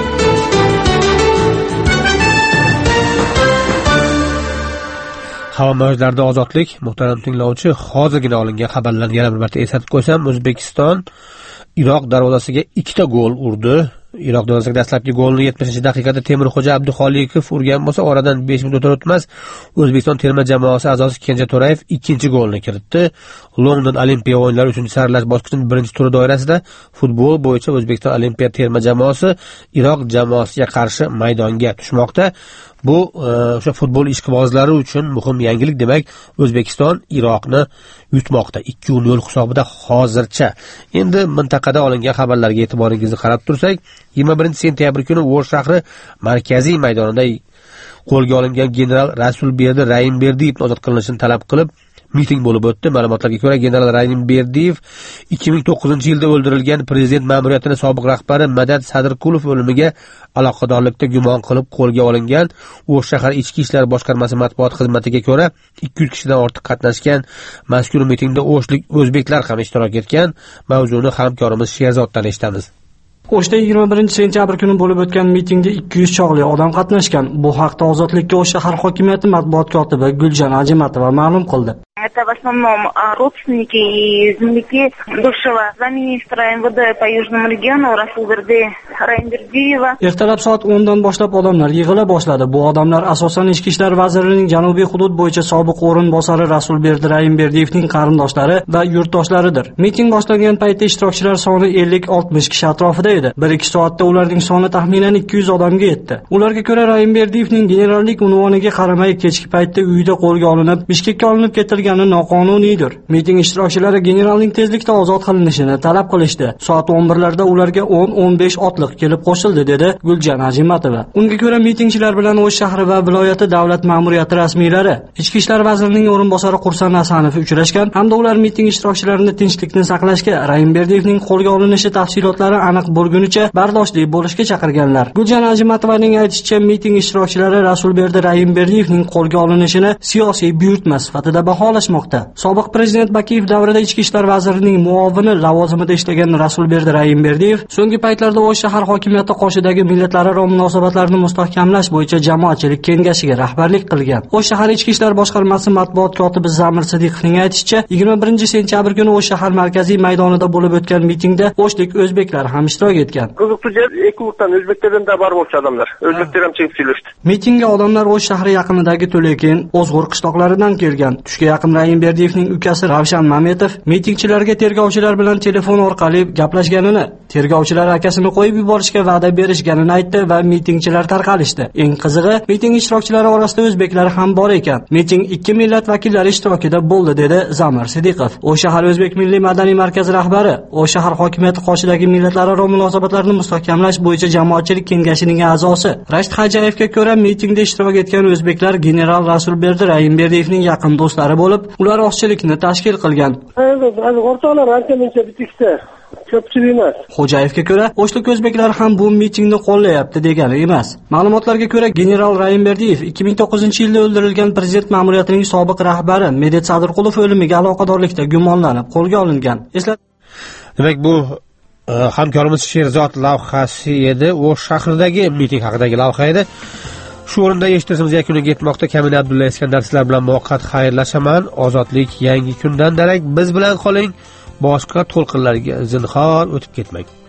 Havo mavjlarida ozodlik. Muhtaram tinglovchi, hozirgina olingan xabarlarni yana bir marta eslatib qo'ysam, O'zbekiston Iroq darvozasiga 2 ta gol urdi. Iroq darvozasiga dastlabki golni 70-daqiqada Temurxo'ja Abduxoliqov urgan bo'lsa, oradan 5 minut o'tmas O'zbekiston terma jamoasi a'zosi Kenja To'rayev ikkinchi golni kiritdi. London Olimpiya o'yinlari 3-saralash bosqichining birinchi turi doirasida futbol bo'yicha O'zbekiston Olimpiya terma jamoasi Iroq jamoasiga qarshi maydonga tushmoqda. Bu o'sha futbol ishqibozlari uchun muhim yangilik. Demak, O'zbekiston Iroqni yutmoqda 2-0 hisobida hozircha. Endi mintaqada olingan xabarlarga e'tiboringizni qaratib tursak, 21-sentyabr kuni O'sh shahri markaziy maydonida qo'lga olingan general Rasulberdi Raimberdiyev ozod qilinishini talab qilib miting bo'lib o'tdi. Ma'lumotlarga ko'ra, general Raimberdiyev 2009-yilda o'ldirilgan prezident ma'muriyatining sobiq rahbari Madad Sadirqulov o'limiga aloqadorlikda gumon qilib qo'lga olingan. O'sh shahar ichki ishlar boshqarmasi matbuot xizmatiga ko'ra 200 kishidan ortiq qatnashgan mazkur mitingda o'shlik o'zbeklar ham ishtirok etgan. Mavzuni hamkorimiz Sherzoddan eshitamiz. O'shda 21-sentyabr kuni bo'lib o'tgan mitingda 200 chog'li odam qatnashgan. Bu haqda Ozodlikka O'sh shahar hokimiyati matbuot kotibi Guljan Ajimatova ma'lum qildi. Это в основном родственники и земляки бывшего замминистра МВД по Южному региону Расулберди Раимбердиева. Ertalab soat 10 dan boshlab odamlar yig'ila boshladi. Bu odamlar asosan Ichki ishlar vazirining Janubiy hudud bo'yicha sobiq o'rinbosari Rasulberdi Raimberdiyevning qarindoshlari va yurtdoshlaridir. Miting boshlangan paytda ishtirokchilar soni 50-60 kishi atrofida edi. 1-2 soatda ularning soni taxminan 200 odamga yetdi. Ularga ko'ra Raimberdiyevning generallik unvoniga qaramay kechki paytda uyida qo'lga olinib, Bishkekka olib ketilgan noqonuniydir. Miting ishtirokchilari generalning tezlikda ozod qilinishini talab qilishdi. Soat 11larda ularga 10-15 otliq kelib qo'shildi, dedi Guljan Ajimatova. Unga ko'ra mitingchilar bilan O'sh shahri va viloyati davlat ma'muriyati rasmiylari, Ichki ishlar vazirining o'rinbosari Qursan Hasanov uchrashgan hamda ular miting ishtirokchilarini tinchlikni saqlashga, Raimberdiyevning qo'lga olinishi tafsilotlari aniq bo'lgunicha bardoshli bo'lishga chaqirganlar. Guljan Ajimatovaning aytishicha, miting ishtirokchilari Rasulberdi Raimberdiyevning qo'lga olinishini siyosiy buyurtma sifatida baholash Sobiq prezident Bakiyev davrida Ichki ishlar vazirining muovini lavozimida ishlagan Rasulberdi Raimberdiyev so'nggi paytlarda O'sh shahar hokimiyati qoshidagi millatlararo munosabatlarni mustahkamlash bo'yicha jamoatchilik kengashiga rahbarlik qilgan. O'sh shahar Ichki ishlar boshqarmasi matbuot kotibi Zamir Sidiqovning aytishicha, 21-sentyabr kuni O'sh shahar markaziy maydonida bo'lib o'tgan mitingda o'shlik o'zbeklar ham ishtirok etgan. Qiziqdi, ikki yurtdan o'zbeklardan da bor bo'lsa odamlar. O'zbeklar ham chiqib kelishdi. Mitingga odamlar O'sh shahri yaqinidagi To'lekin, O'zg'ur qishloqlaridan kelgan. Tushga yaqin Raimberdiyevning ukasi Ravshan Mametov mitingchilarga tergovchilar bilan telefon orqali gaplashganini, tergovchilar akasini qo'yib yuborishga va'da berishganini aytdi va mitingchilar tarqalishdi. Eng qizig'i, miting ishtirokchilari orasida o'zbeklar ham bor ekan. Miting 2 millat vakillari ishtirokida bo'ldi, dedi Zamir Sidiqov. O'sh shahar O'zbek milliy madaniy markazi rahbari, O'sh shahar hokimiyati qoshidagi millatlararo munosabatlarni mustahkamlash bo'yicha jamoatchilik kengashining a'zosi Rashid Hajayevga ko'ra, mitingda ishtirok etgan o'zbeklar general Rasulberdi Raimberdiyevning yaqin do'stlari bo'lib, ular oqchilikni tashkil qilgan. O'rtoqlar ancha-muncha bitikda, ko'pchilik emas. Xo'jayevga ko'ra, o'shlik o'zbeklar ham bu mitingni qo'llayapti degani emas. Ma'lumotlarga ko'ra, general Raimberdiyev 2009-yilda o'ldirilgan prezident ma'muriyatining sobiq rahbari Madad Sadirqulov o'limiga aloqadorlikda gumonlanib qo'lga olingan. Demak, bu hamkorimiz Sherzod lavhasi edi. O'sh shahridagi miting haqidagi lavha edi. Shu o'rinda eshittirishimiz yakuniga yetmoqda. Kamina Abdulla Iskandar sizlar bilan muvaqqat xayrlashaman. Ozodlik yangi kundan darak biz bilan qoling. Boshqa to'lqinlarga zinhor o'tib ketmang.